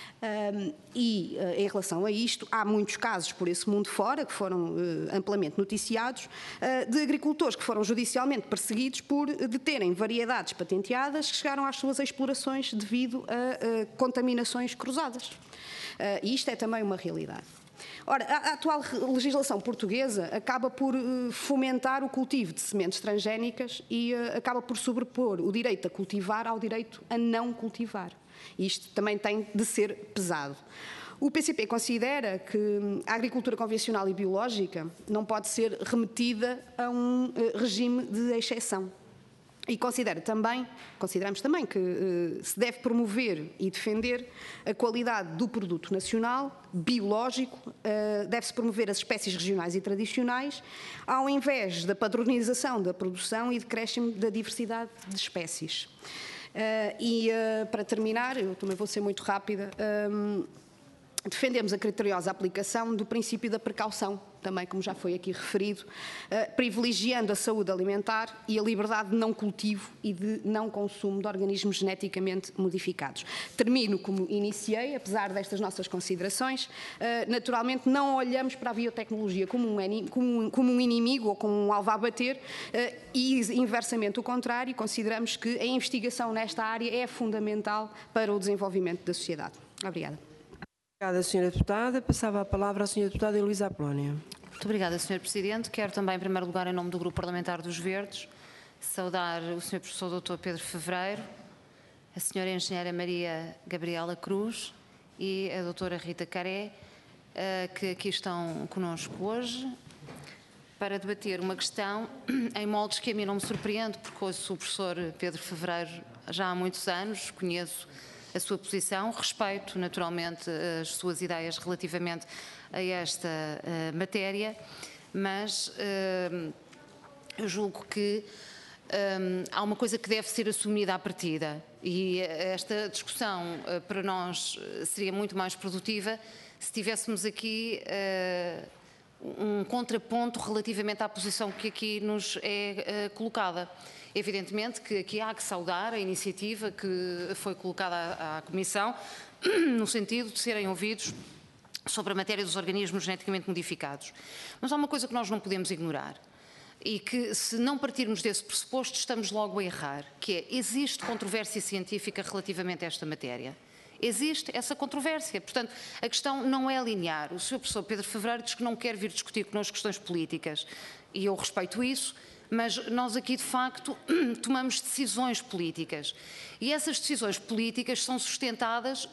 Em relação a isto, há muitos casos por esse mundo fora, que foram amplamente noticiados, de agricultores que foram judicialmente perseguidos por deterem variedades patenteadas que chegaram às suas explorações devido a contaminações cruzadas. E isto é também uma realidade. Ora, a atual legislação portuguesa acaba por fomentar o cultivo de sementes transgénicas e acaba por sobrepor o direito a cultivar ao direito a não cultivar. Isto também tem de ser pesado. O PCP considera que a agricultura convencional e biológica não pode ser remetida a um regime de exceção. E consideramos também que se deve promover e defender a qualidade do produto nacional, biológico, deve-se promover as espécies regionais e tradicionais, ao invés da padronização da produção e decréscimo da diversidade de espécies. Para terminar, eu também vou ser muito rápida, defendemos a criteriosa aplicação do princípio da precaução, também como já foi aqui referido, privilegiando a saúde alimentar e a liberdade de não cultivo e de não consumo de organismos geneticamente modificados. Termino como iniciei, apesar destas nossas considerações, naturalmente não olhamos para a biotecnologia como um inimigo ou como um alvo a bater e inversamente o contrário, consideramos que a investigação nesta área é fundamental para o desenvolvimento da sociedade. Obrigada. Obrigada, Sra. Deputada. Passava a palavra à Sra. Deputada Heloísa Apolónia. Muito obrigada, Sr. Presidente. Quero também, em primeiro lugar, em nome do Grupo Parlamentar dos Verdes, saudar o Sr. Professor Dr. Pedro Fevereiro, a Sra. Engenheira Maria Gabriela Cruz e a Dra. Rita Caré, que aqui estão conosco hoje, para debater uma questão em moldes que a mim não me surpreende, porque ouço o professor Pedro Fevereiro já há muitos anos, conheço a sua posição, respeito naturalmente as suas ideias relativamente a esta matéria, mas eu julgo que há uma coisa que deve ser assumida à partida, e esta discussão para nós seria muito mais produtiva se tivéssemos aqui um contraponto relativamente à posição que aqui nos é colocada. Evidentemente que aqui há que saudar a iniciativa que foi colocada à Comissão, no sentido de serem ouvidos sobre a matéria dos organismos geneticamente modificados. Mas há uma coisa que nós não podemos ignorar, e que, se não partirmos desse pressuposto, estamos logo a errar, que é: existe controvérsia científica relativamente a esta matéria. Existe essa controvérsia. Portanto, a questão não é linear. O Sr. Professor Pedro Fevereiro diz que não quer vir discutir connosco questões políticas, e eu respeito isso, mas nós aqui, de facto, tomamos decisões políticas. E essas decisões políticas são sustentadas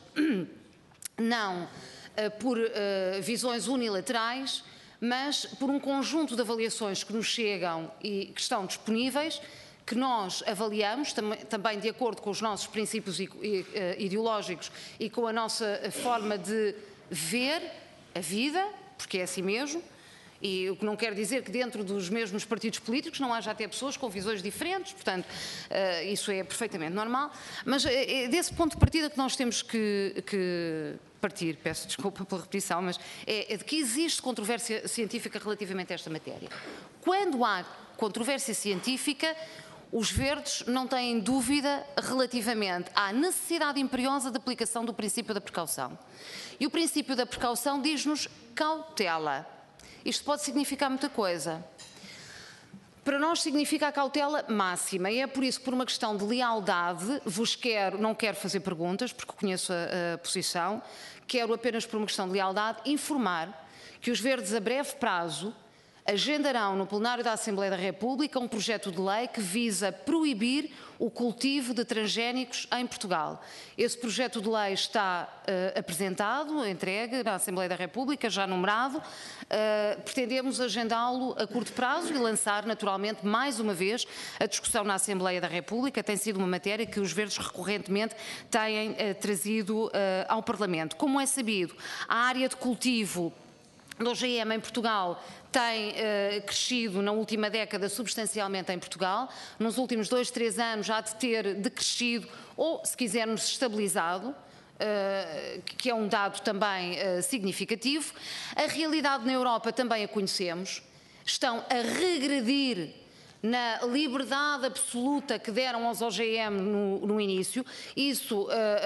não por visões unilaterais, mas por um conjunto de avaliações que nos chegam e que estão disponíveis, que nós avaliamos também de acordo com os nossos princípios ideológicos e com a nossa forma de ver a vida, porque é assim mesmo, e o que não quer dizer que dentro dos mesmos partidos políticos não haja até pessoas com visões diferentes, portanto, isso é perfeitamente normal, mas é desse ponto de partida que nós temos que partir, peço desculpa pela repetição, mas é de que existe controvérsia científica relativamente a esta matéria. Quando há controvérsia científica, os verdes não têm dúvida relativamente à necessidade imperiosa de aplicação do princípio da precaução. E o princípio da precaução diz-nos cautela. Isto pode significar muita coisa. Para nós significa a cautela máxima, e é por isso que, por uma questão de lealdade, não quero fazer perguntas, porque conheço a posição, quero apenas, por uma questão de lealdade, informar que os verdes, a breve prazo, agendarão no plenário da Assembleia da República um projeto de lei que visa proibir o cultivo de transgénicos em Portugal. Esse projeto de lei está apresentado, entregue na Assembleia da República, já numerado. Pretendemos agendá-lo a curto prazo e lançar, naturalmente, mais uma vez, a discussão na Assembleia da República. Tem sido uma matéria que os verdes recorrentemente têm trazido ao Parlamento. Como é sabido, a área de cultivo do OGM em Portugal tem crescido na última década substancialmente em Portugal. Nos últimos 2, 3 anos já de ter decrescido ou, se quisermos, estabilizado, que é um dado também significativo. A realidade na Europa também a conhecemos. Estão a regredir na liberdade absoluta que deram aos OGM no início. Isso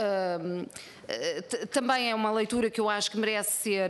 também é uma leitura que eu acho que merece ser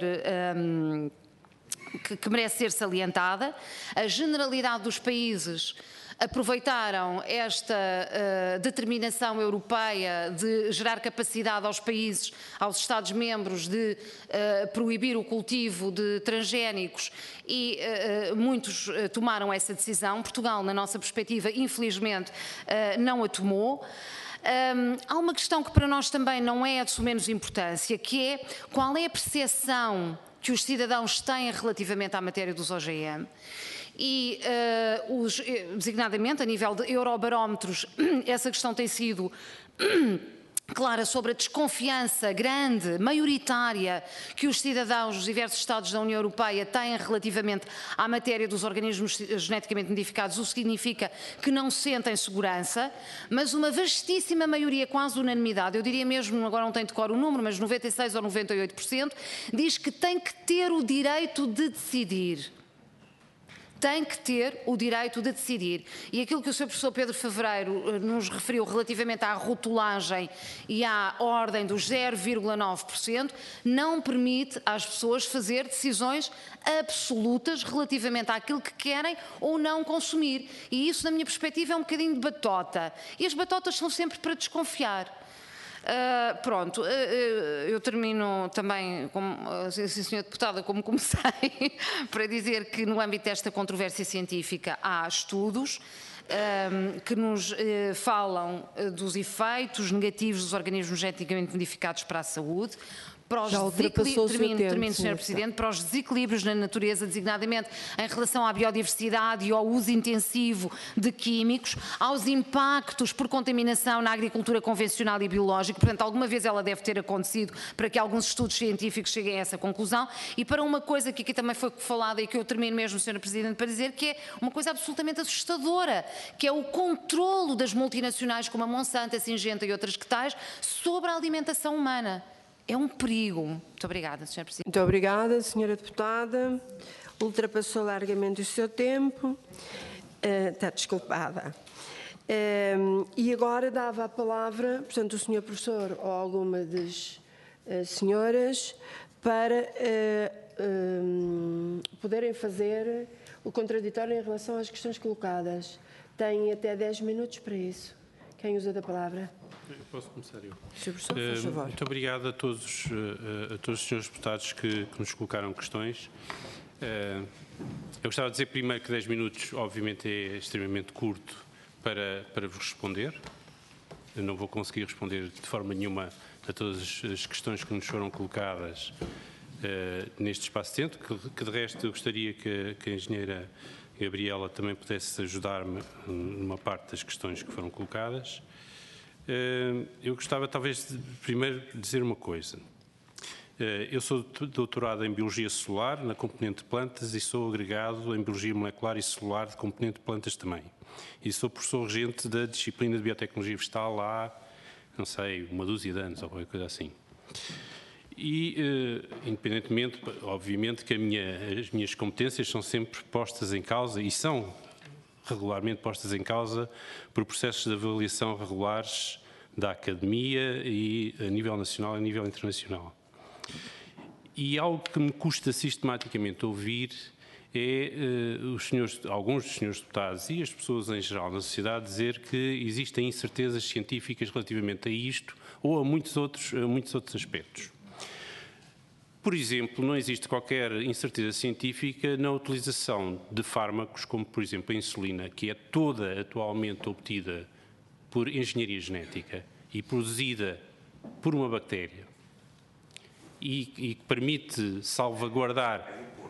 salientada. A generalidade dos países aproveitaram esta determinação europeia de gerar capacidade aos países, aos Estados-membros, de proibir o cultivo de transgénicos, e muitos tomaram essa decisão. Portugal, na nossa perspectiva, infelizmente, não a tomou. Há uma questão que para nós também não é de sumenos importância, que é qual é a percepção que os cidadãos têm relativamente à matéria dos OGM. E, designadamente, a nível de eurobarómetros, essa questão tem sido clara sobre a desconfiança grande, maioritária, que os cidadãos dos diversos Estados da União Europeia têm relativamente à matéria dos organismos geneticamente modificados, o que significa que não sentem segurança, mas uma vastíssima maioria, quase unanimidade, eu diria mesmo, agora não tenho de cor o número, mas 96% ou 98%, diz que tem que ter o direito de decidir. Tem que ter o direito de decidir. E aquilo que o Sr. Professor Pedro Fevereiro nos referiu relativamente à rotulagem e à ordem dos 0,9% não permite às pessoas fazer decisões absolutas relativamente àquilo que querem ou não consumir. E isso, na minha perspectiva, é um bocadinho de batota. E as batotas são sempre para desconfiar. Pronto, eu termino também, Sra. Deputada, como comecei, para dizer que no âmbito desta controvérsia científica há estudos que nos falam dos efeitos negativos dos organismos geneticamente modificados para a saúde. para os Já ultrapassou o seu tempo, termino, Sr. senhora Presidente, para os desequilíbrios na natureza, designadamente em relação à biodiversidade e ao uso intensivo de químicos, aos impactos por contaminação na agricultura convencional e biológica. Portanto, alguma vez ela deve ter acontecido para que alguns estudos científicos cheguem a essa conclusão. E para uma coisa que aqui também foi falada e que eu termino mesmo, Sr. Presidente, para dizer que é uma coisa absolutamente assustadora, que é o controlo das multinacionais como a Monsanto, a Syngenta e outras que tais sobre a alimentação humana. É um perigo. Muito obrigada, Sr. Presidente. Muito obrigada, Sra. Deputada. Ultrapassou largamente o seu tempo. Está desculpada. E agora dava a palavra, portanto, o Sr. Professor ou alguma das senhoras para poderem fazer o contraditório em relação às questões colocadas. Têm até 10 minutos para isso. Quem usa da palavra? Eu posso começar eu. Sr. Professor, por favor. Muito obrigado a todos os senhores deputados que nos colocaram questões. Eu gostava de dizer primeiro que 10 minutos, obviamente, é extremamente curto para vos responder. Eu não vou conseguir responder de forma nenhuma a todas as questões que nos foram colocadas neste espaço de tempo, que de resto eu gostaria que a engenheira Gabriela também pudesse ajudar-me numa parte das questões que foram colocadas. Eu gostava talvez de primeiro dizer uma coisa. Eu sou doutorado em Biologia Celular, na componente de plantas, e sou agregado em Biologia Molecular e Celular, de componente de plantas também. E sou professor regente da disciplina de Biotecnologia Vegetal há, não sei, uma dúzia de anos ou qualquer coisa assim. E, independentemente, obviamente, que as minhas competências são sempre postas em causa e são regularmente postas em causa por processos de avaliação regulares da academia e a nível nacional e a nível internacional. E algo que me custa sistematicamente ouvir é alguns dos senhores deputados e as pessoas em geral na sociedade dizer que existem incertezas científicas relativamente a isto ou a muitos outros aspectos. Por exemplo, não existe qualquer incerteza científica na utilização de fármacos, como por exemplo a insulina, que é toda atualmente obtida por engenharia genética e produzida por uma bactéria e que permite salvaguardar...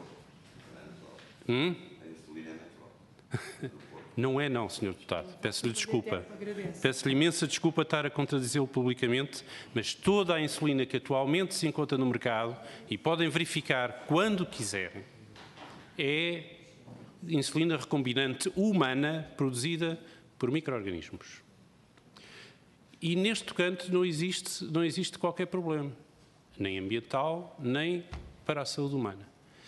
Não é não, Sr. Deputado. Peço-lhe desculpa. Peço-lhe imensa desculpa estar a contradizê-lo publicamente, mas toda a insulina que atualmente se encontra no mercado, e podem verificar quando quiserem, é insulina recombinante humana produzida por micro-organismos. E neste tocante não existe qualquer problema, nem ambiental, nem para a saúde humana.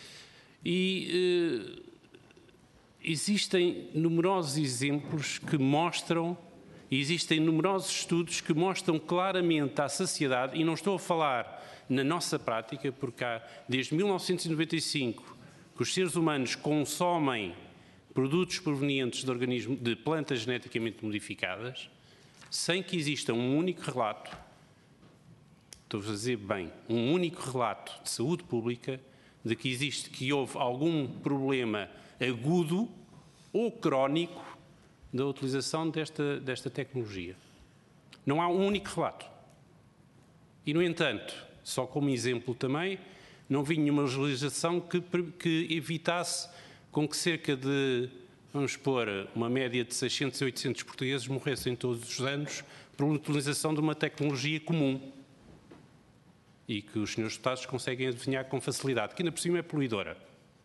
E existem numerosos exemplos que mostram, existem numerosos estudos que mostram claramente à sociedade, e não estou a falar na nossa prática, porque há, desde 1995 que os seres humanos consomem produtos provenientes de plantas geneticamente modificadas, sem que exista um único relato, estou a dizer bem, um único relato de saúde pública de que houve algum problema agudo ou crónico da utilização desta tecnologia. Não há um único relato. E, no entanto, só como exemplo também, não vi nenhuma legislação que evitasse com que cerca de, vamos pôr, uma média de 600 a 800 portugueses morressem todos os anos por utilização de uma tecnologia comum e que os senhores deputados conseguem adivinhar com facilidade, que ainda por cima é poluidora.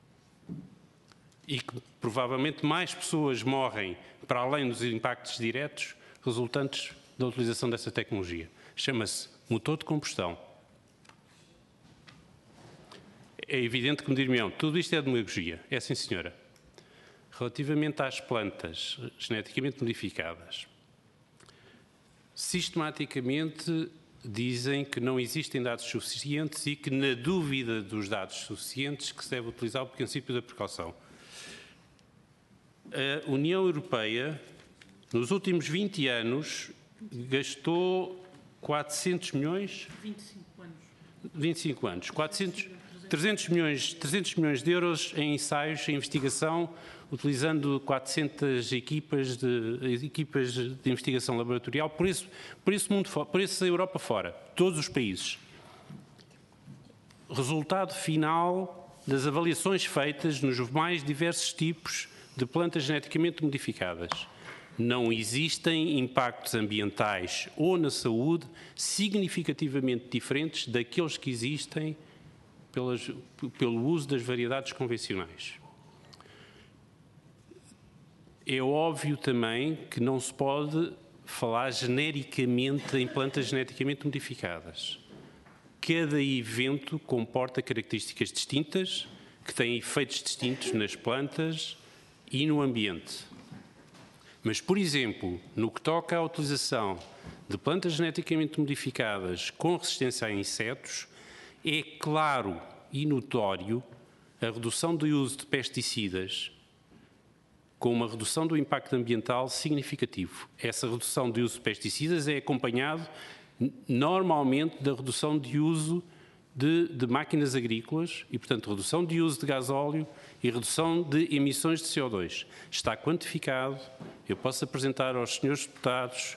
E que provavelmente mais pessoas morrem, para além dos impactos diretos, resultantes da utilização dessa tecnologia. Chama-se motor de combustão. É evidente que me dir-me-ão, tudo isto é demagogia. É sim, senhora. Relativamente às plantas geneticamente modificadas, sistematicamente dizem que não existem dados suficientes e que, na dúvida dos dados suficientes, que se deve utilizar o princípio da precaução. A União Europeia, nos últimos 20 anos, gastou 400 milhões... 25 anos. 300 milhões de euros em ensaios, em investigação, utilizando 400 equipas de investigação laboratorial, por isso a Europa fora, todos os países. resultado final das avaliações feitas nos mais diversos tipos de plantas geneticamente modificadas. Não existem impactos ambientais ou na saúde significativamente diferentes daqueles que existem pelo uso das variedades convencionais. É óbvio também que não se pode falar genericamente em plantas geneticamente modificadas. Cada evento comporta características distintas, que têm efeitos distintos nas plantas e no ambiente. Mas, por exemplo, no que toca à utilização de plantas geneticamente modificadas com resistência a insetos, é claro e notório a redução do uso de pesticidas com uma redução do impacto ambiental significativo. Essa redução do uso de pesticidas é acompanhado normalmente da redução de uso de máquinas agrícolas e, portanto, redução de uso de gasóleo e redução de emissões de CO2. Está quantificado, eu posso apresentar aos senhores deputados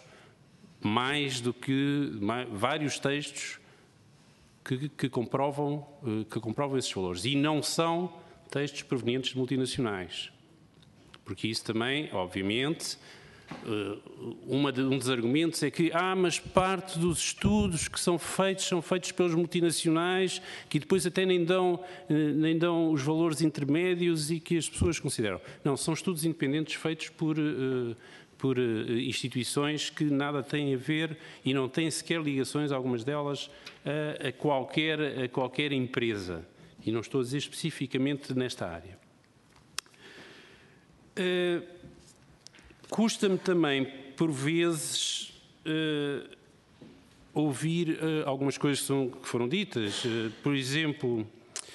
vários textos que comprovam esses valores. E não são textos provenientes de multinacionais. Porque isso também, obviamente, um dos argumentos é que, mas parte dos estudos que são feitos pelos multinacionais, que depois até nem dão os valores intermédios e que as pessoas consideram. Não, são estudos independentes feitos por instituições que nada têm a ver e não têm sequer ligações, algumas delas, a qualquer empresa. E não estou a dizer especificamente nesta área. Custa-me também, por vezes, ouvir algumas coisas que foram ditas. Por exemplo,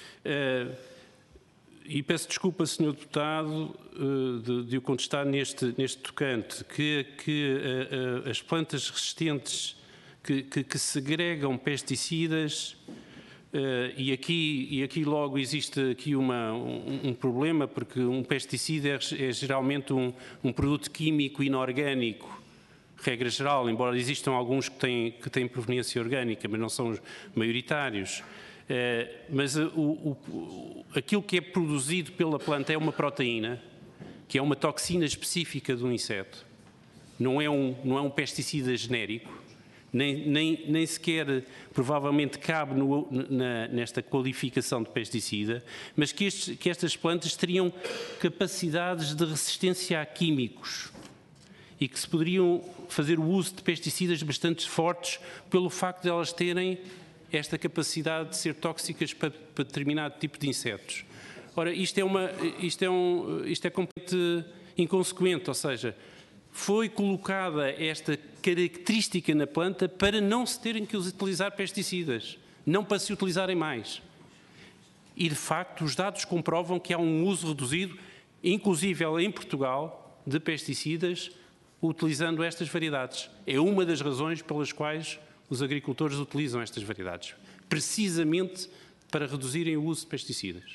e peço desculpa, Sr. Deputado, de o contestar neste tocante, que as plantas resistentes que segregam pesticidas, e aqui logo existe aqui um problema, porque um pesticida é geralmente um produto químico inorgânico, regra geral, embora existam alguns que têm proveniência orgânica, mas não são os maioritários. Mas aquilo que é produzido pela planta é uma proteína, que é uma toxina específica de um inseto, não é um pesticida genérico. Nem sequer provavelmente cabe nesta qualificação de pesticida, mas que estas plantas teriam capacidades de resistência a químicos e que se poderiam fazer o uso de pesticidas bastante fortes pelo facto de elas terem esta capacidade de ser tóxicas para determinado tipo de insetos. Ora, isto é completamente inconsequente, ou seja, foi colocada esta característica na planta para não se terem que utilizar pesticidas, não para se utilizarem mais. E, de facto, os dados comprovam que há um uso reduzido, inclusive em Portugal, de pesticidas utilizando estas variedades. É uma das razões pelas quais os agricultores utilizam estas variedades, precisamente para reduzirem o uso de pesticidas.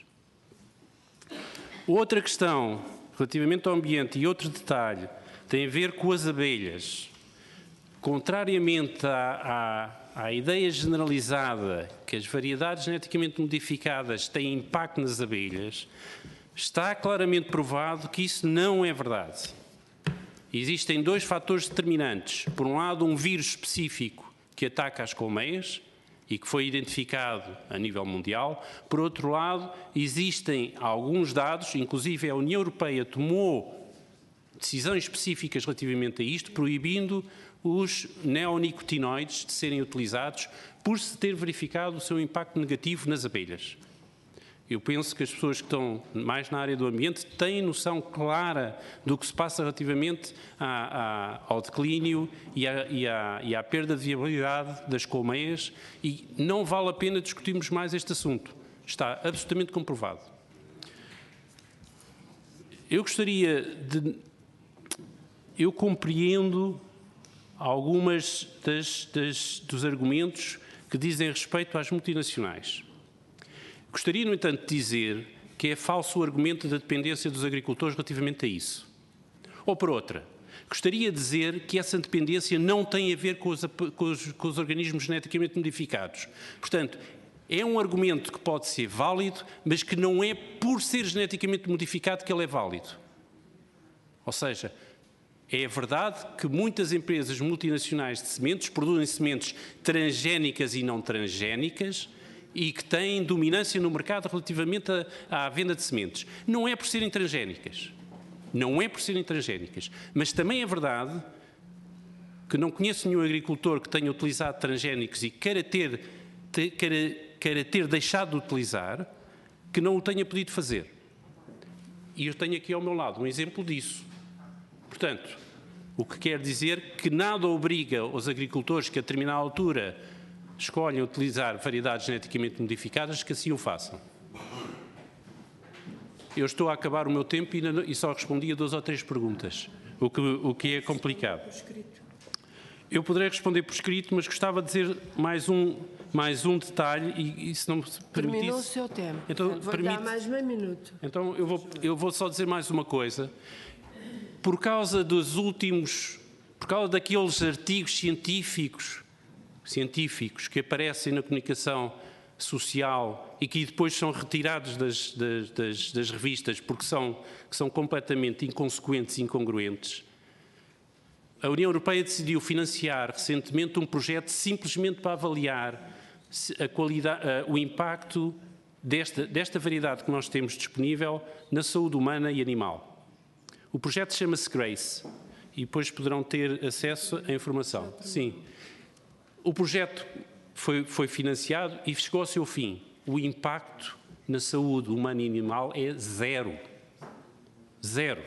Outra questão, relativamente ao ambiente, e outro detalhe, tem a ver com as abelhas. Contrariamente à ideia generalizada que as variedades geneticamente modificadas têm impacto nas abelhas, está claramente provado que isso não é verdade. Existem dois fatores determinantes. Por um lado, um vírus específico que ataca as colmeias e que foi identificado a nível mundial. Por outro lado, existem alguns dados, inclusive a União Europeia tomou decisões específicas relativamente a isto, proibindo os neonicotinoides de serem utilizados por se ter verificado o seu impacto negativo nas abelhas. Eu penso que as pessoas que estão mais na área do ambiente têm noção clara do que se passa relativamente ao declínio e à perda de viabilidade das colmeias e não vale a pena discutirmos mais este assunto. Está absolutamente comprovado. Eu compreendo algumas dos argumentos que dizem respeito às multinacionais. Gostaria, no entanto, de dizer que é falso o argumento da dependência dos agricultores relativamente a isso. Ou por outra, gostaria de dizer que essa dependência não tem a ver com os organismos geneticamente modificados. Portanto, É um argumento que pode ser válido, mas que não é por ser geneticamente modificado que ele é válido. Ou seja, é verdade que muitas empresas multinacionais de sementes produzem sementes transgénicas e não transgénicas e que têm dominância no mercado relativamente à venda de sementes. Não é por serem transgénicas. Não é por serem transgénicas. Mas também é verdade que não conheço nenhum agricultor que tenha utilizado transgénicos e queira ter deixado de utilizar, que não o tenha podido fazer. E eu tenho aqui ao meu lado um exemplo disso. Portanto, o que quer dizer que nada obriga os agricultores que a determinada altura escolhem utilizar variedades geneticamente modificadas que assim o façam. Eu estou a acabar o meu tempo e só respondi a 2 ou 3 perguntas, o que é complicado. Eu poderei responder por escrito, mas gostava de dizer mais um detalhe e se não me permitisse... Terminou o seu tempo. Então, vou dar mais um minuto. Então eu vou só dizer mais uma coisa. Por causa daqueles artigos científicos que aparecem na comunicação social e que depois são retirados das revistas porque são completamente inconsequentes e incongruentes, a União Europeia decidiu financiar recentemente um projeto simplesmente para avaliar o impacto desta variedade que nós temos disponível na saúde humana e animal. O projeto chama-se GRACE e depois poderão ter acesso à informação. Sim. O projeto foi financiado e chegou ao seu fim. O impacto na saúde humana e animal é zero. Zero.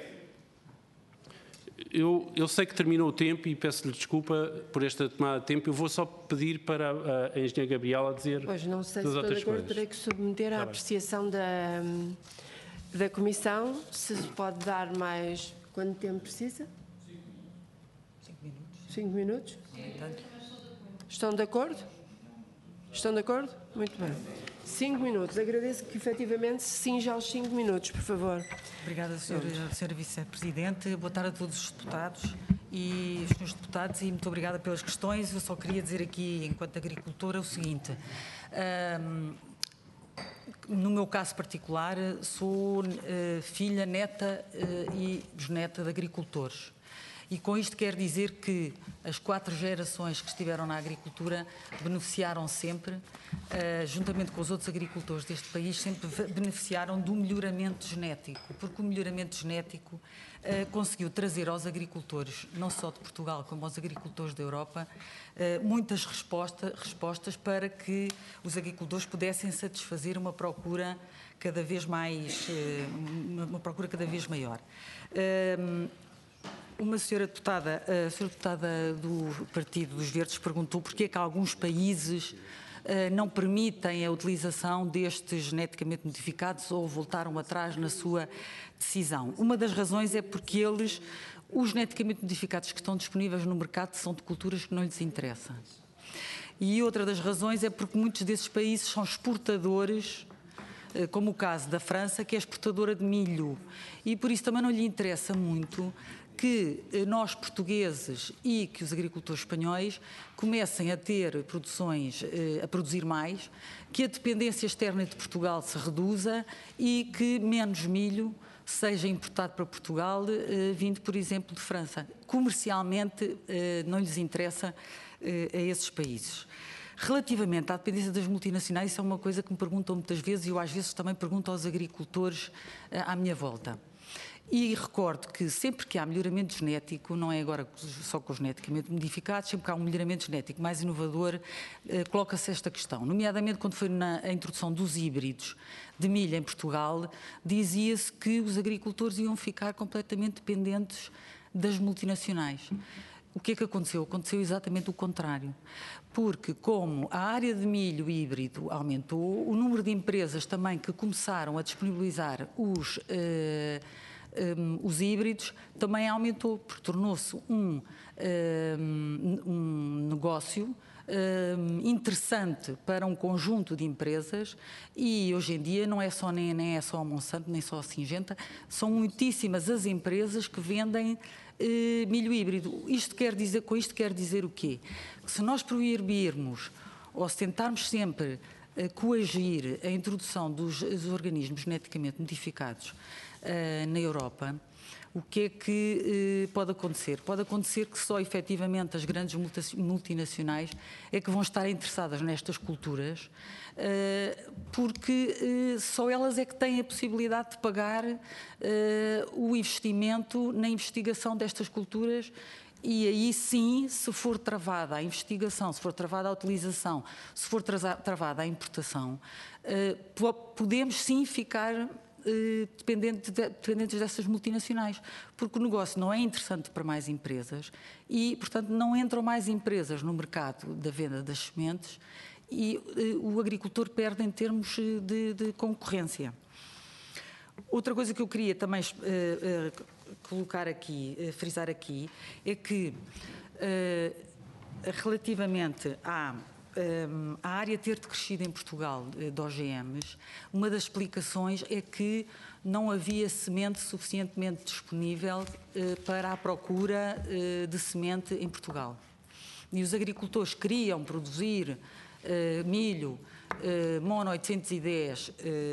Eu sei que terminou o tempo e peço-lhe desculpa por esta tomada de tempo. Eu vou só pedir para a engenheira Gabriela dizer Pois não sei duas se ou três agora coisas. terei que submeter à apreciação da Comissão. Se pode dar mais... Quanto tempo precisa? 5 minutos. 5 minutos? Estão de acordo? Estão de acordo? Muito bem. 5 minutos. Agradeço que efetivamente se cinja aos 5 minutos, por favor. Obrigada, Sra. Vice-Presidente. Boa tarde a todos os deputados e os senhores deputados e muito obrigada pelas questões. Eu só queria dizer aqui, enquanto agricultora, o seguinte. No meu caso particular, sou filha, neta e bisneta de agricultores. E com isto quer dizer que as 4 gerações que estiveram na agricultura beneficiaram sempre, juntamente com os outros agricultores deste país, sempre beneficiaram do melhoramento genético, porque o melhoramento genético conseguiu trazer aos agricultores, não só de Portugal, como aos agricultores da Europa, muitas respostas para que os agricultores pudessem satisfazer uma procura cada vez maior. Uma senhora deputada, a senhora deputada do Partido dos Verdes perguntou porque é que alguns países não permitem a utilização destes geneticamente modificados ou voltaram atrás na sua decisão. Uma das razões é porque os geneticamente modificados que estão disponíveis no mercado são de culturas que não lhes interessam. E outra das razões é porque muitos desses países são exportadores, como o caso da França, que é exportadora de milho, e por isso também não lhe interessa muito que nós portugueses e que os agricultores espanhóis comecem a ter produções, a produzir mais, que a dependência externa de Portugal se reduza e que menos milho seja importado para Portugal, vindo, por exemplo, de França. Comercialmente não lhes interessa a esses países. Relativamente à dependência das multinacionais, isso é uma coisa que me perguntam muitas vezes e eu às vezes também pergunto aos agricultores à minha volta. E recordo que sempre que há melhoramento genético, não é agora só com os geneticamente modificados, sempre que há um melhoramento genético mais inovador, coloca-se esta questão. Nomeadamente quando foi na introdução dos híbridos de milho em Portugal, dizia-se que os agricultores iam ficar completamente dependentes das multinacionais. O que é que aconteceu? Aconteceu exatamente o contrário. Porque como a área de milho híbrido aumentou, o número de empresas também que começaram a disponibilizar os híbridos também aumentou, porque tornou-se um negócio interessante para um conjunto de empresas e hoje em dia não é só nem é só a Monsanto, nem só a Syngenta, são muitíssimas as empresas que vendem milho híbrido. Com isto quer dizer o quê? Que se nós proibirmos ou se tentarmos sempre coagir a introdução dos organismos geneticamente modificados na Europa, o que é que pode acontecer? Pode acontecer que só efetivamente as grandes multinacionais é que vão estar interessadas nestas culturas, porque só elas é que têm a possibilidade de pagar o investimento na investigação destas culturas. E aí sim, se for travada a investigação, se for travada a utilização, se for travada a importação, podemos sim ficar dependentes dessas multinacionais, porque o negócio não é interessante para mais empresas e, portanto, não entram mais empresas no mercado da venda das sementes e o agricultor perde em termos de concorrência. Outra coisa que eu queria também colocar aqui, frisar aqui, é que relativamente à área ter crescido em Portugal de OGMs, uma das explicações é que não havia semente suficientemente disponível para a procura de semente em Portugal. E os agricultores queriam produzir milho Mono 810,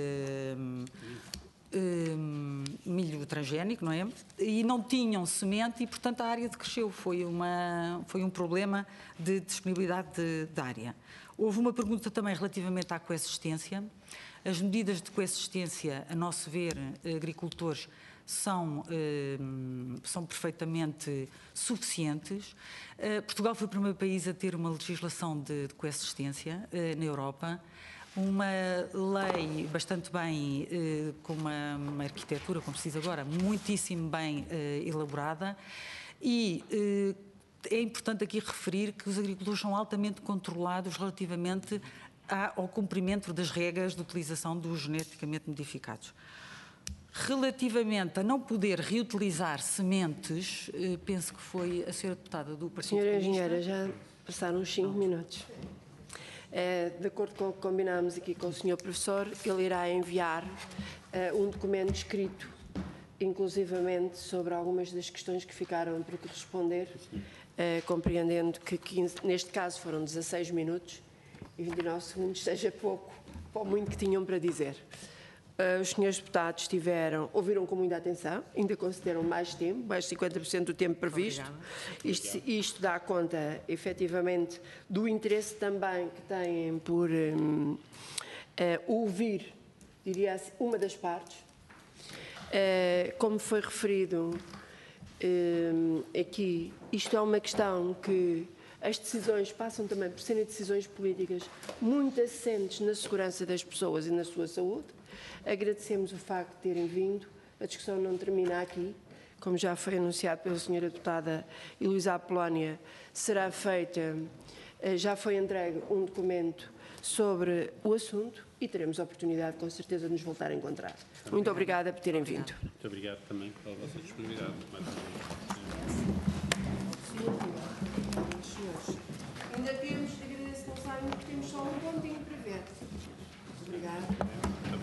milho transgénico, não é? E não tinham semente e, portanto, a área decresceu. Foi um problema de disponibilidade de área. Houve uma pergunta também relativamente à coexistência. As medidas de coexistência, a nosso ver, agricultores, são perfeitamente suficientes. Portugal foi o primeiro país a ter uma legislação de coexistência na Europa. Uma lei bastante bem, com uma arquitetura, como se diz agora, muitíssimo bem elaborada e é importante aqui referir que os agricultores são altamente controlados relativamente ao cumprimento das regras de utilização dos geneticamente modificados. Relativamente a não poder reutilizar sementes, penso que foi a senhora deputada do Partido Senhora Comunista. Engenheira, já passaram os 5 minutos. De acordo com o que combinámos aqui com o Sr. Professor, ele irá enviar um documento escrito, inclusivamente sobre algumas das questões que ficaram por responder, compreendendo que 15, neste caso foram 16 minutos e 29 segundos, seja pouco, para o muito que tinham para dizer. Os senhores deputados ouviram com muita atenção, ainda concederam mais tempo, mais de 50% do tempo previsto. Isto dá conta, efetivamente, do interesse também que têm por ouvir, diria assim, uma das partes. Como foi referido aqui, isto é uma questão que as decisões passam também por serem decisões políticas muito assentes na segurança das pessoas e na sua saúde. Agradecemos o facto de terem vindo. A discussão não termina aqui. Como já foi anunciado pela senhora deputada Heloísa Apolónia, será feita, já foi entregue um documento sobre o assunto e teremos a oportunidade, com certeza, de nos voltar a encontrar. Muito obrigada por terem vindo. Muito obrigado também pela vossa disponibilidade. Senhores, ainda temos, agradeço que não saibam, porque temos só um pontinho para ver. Obrigada.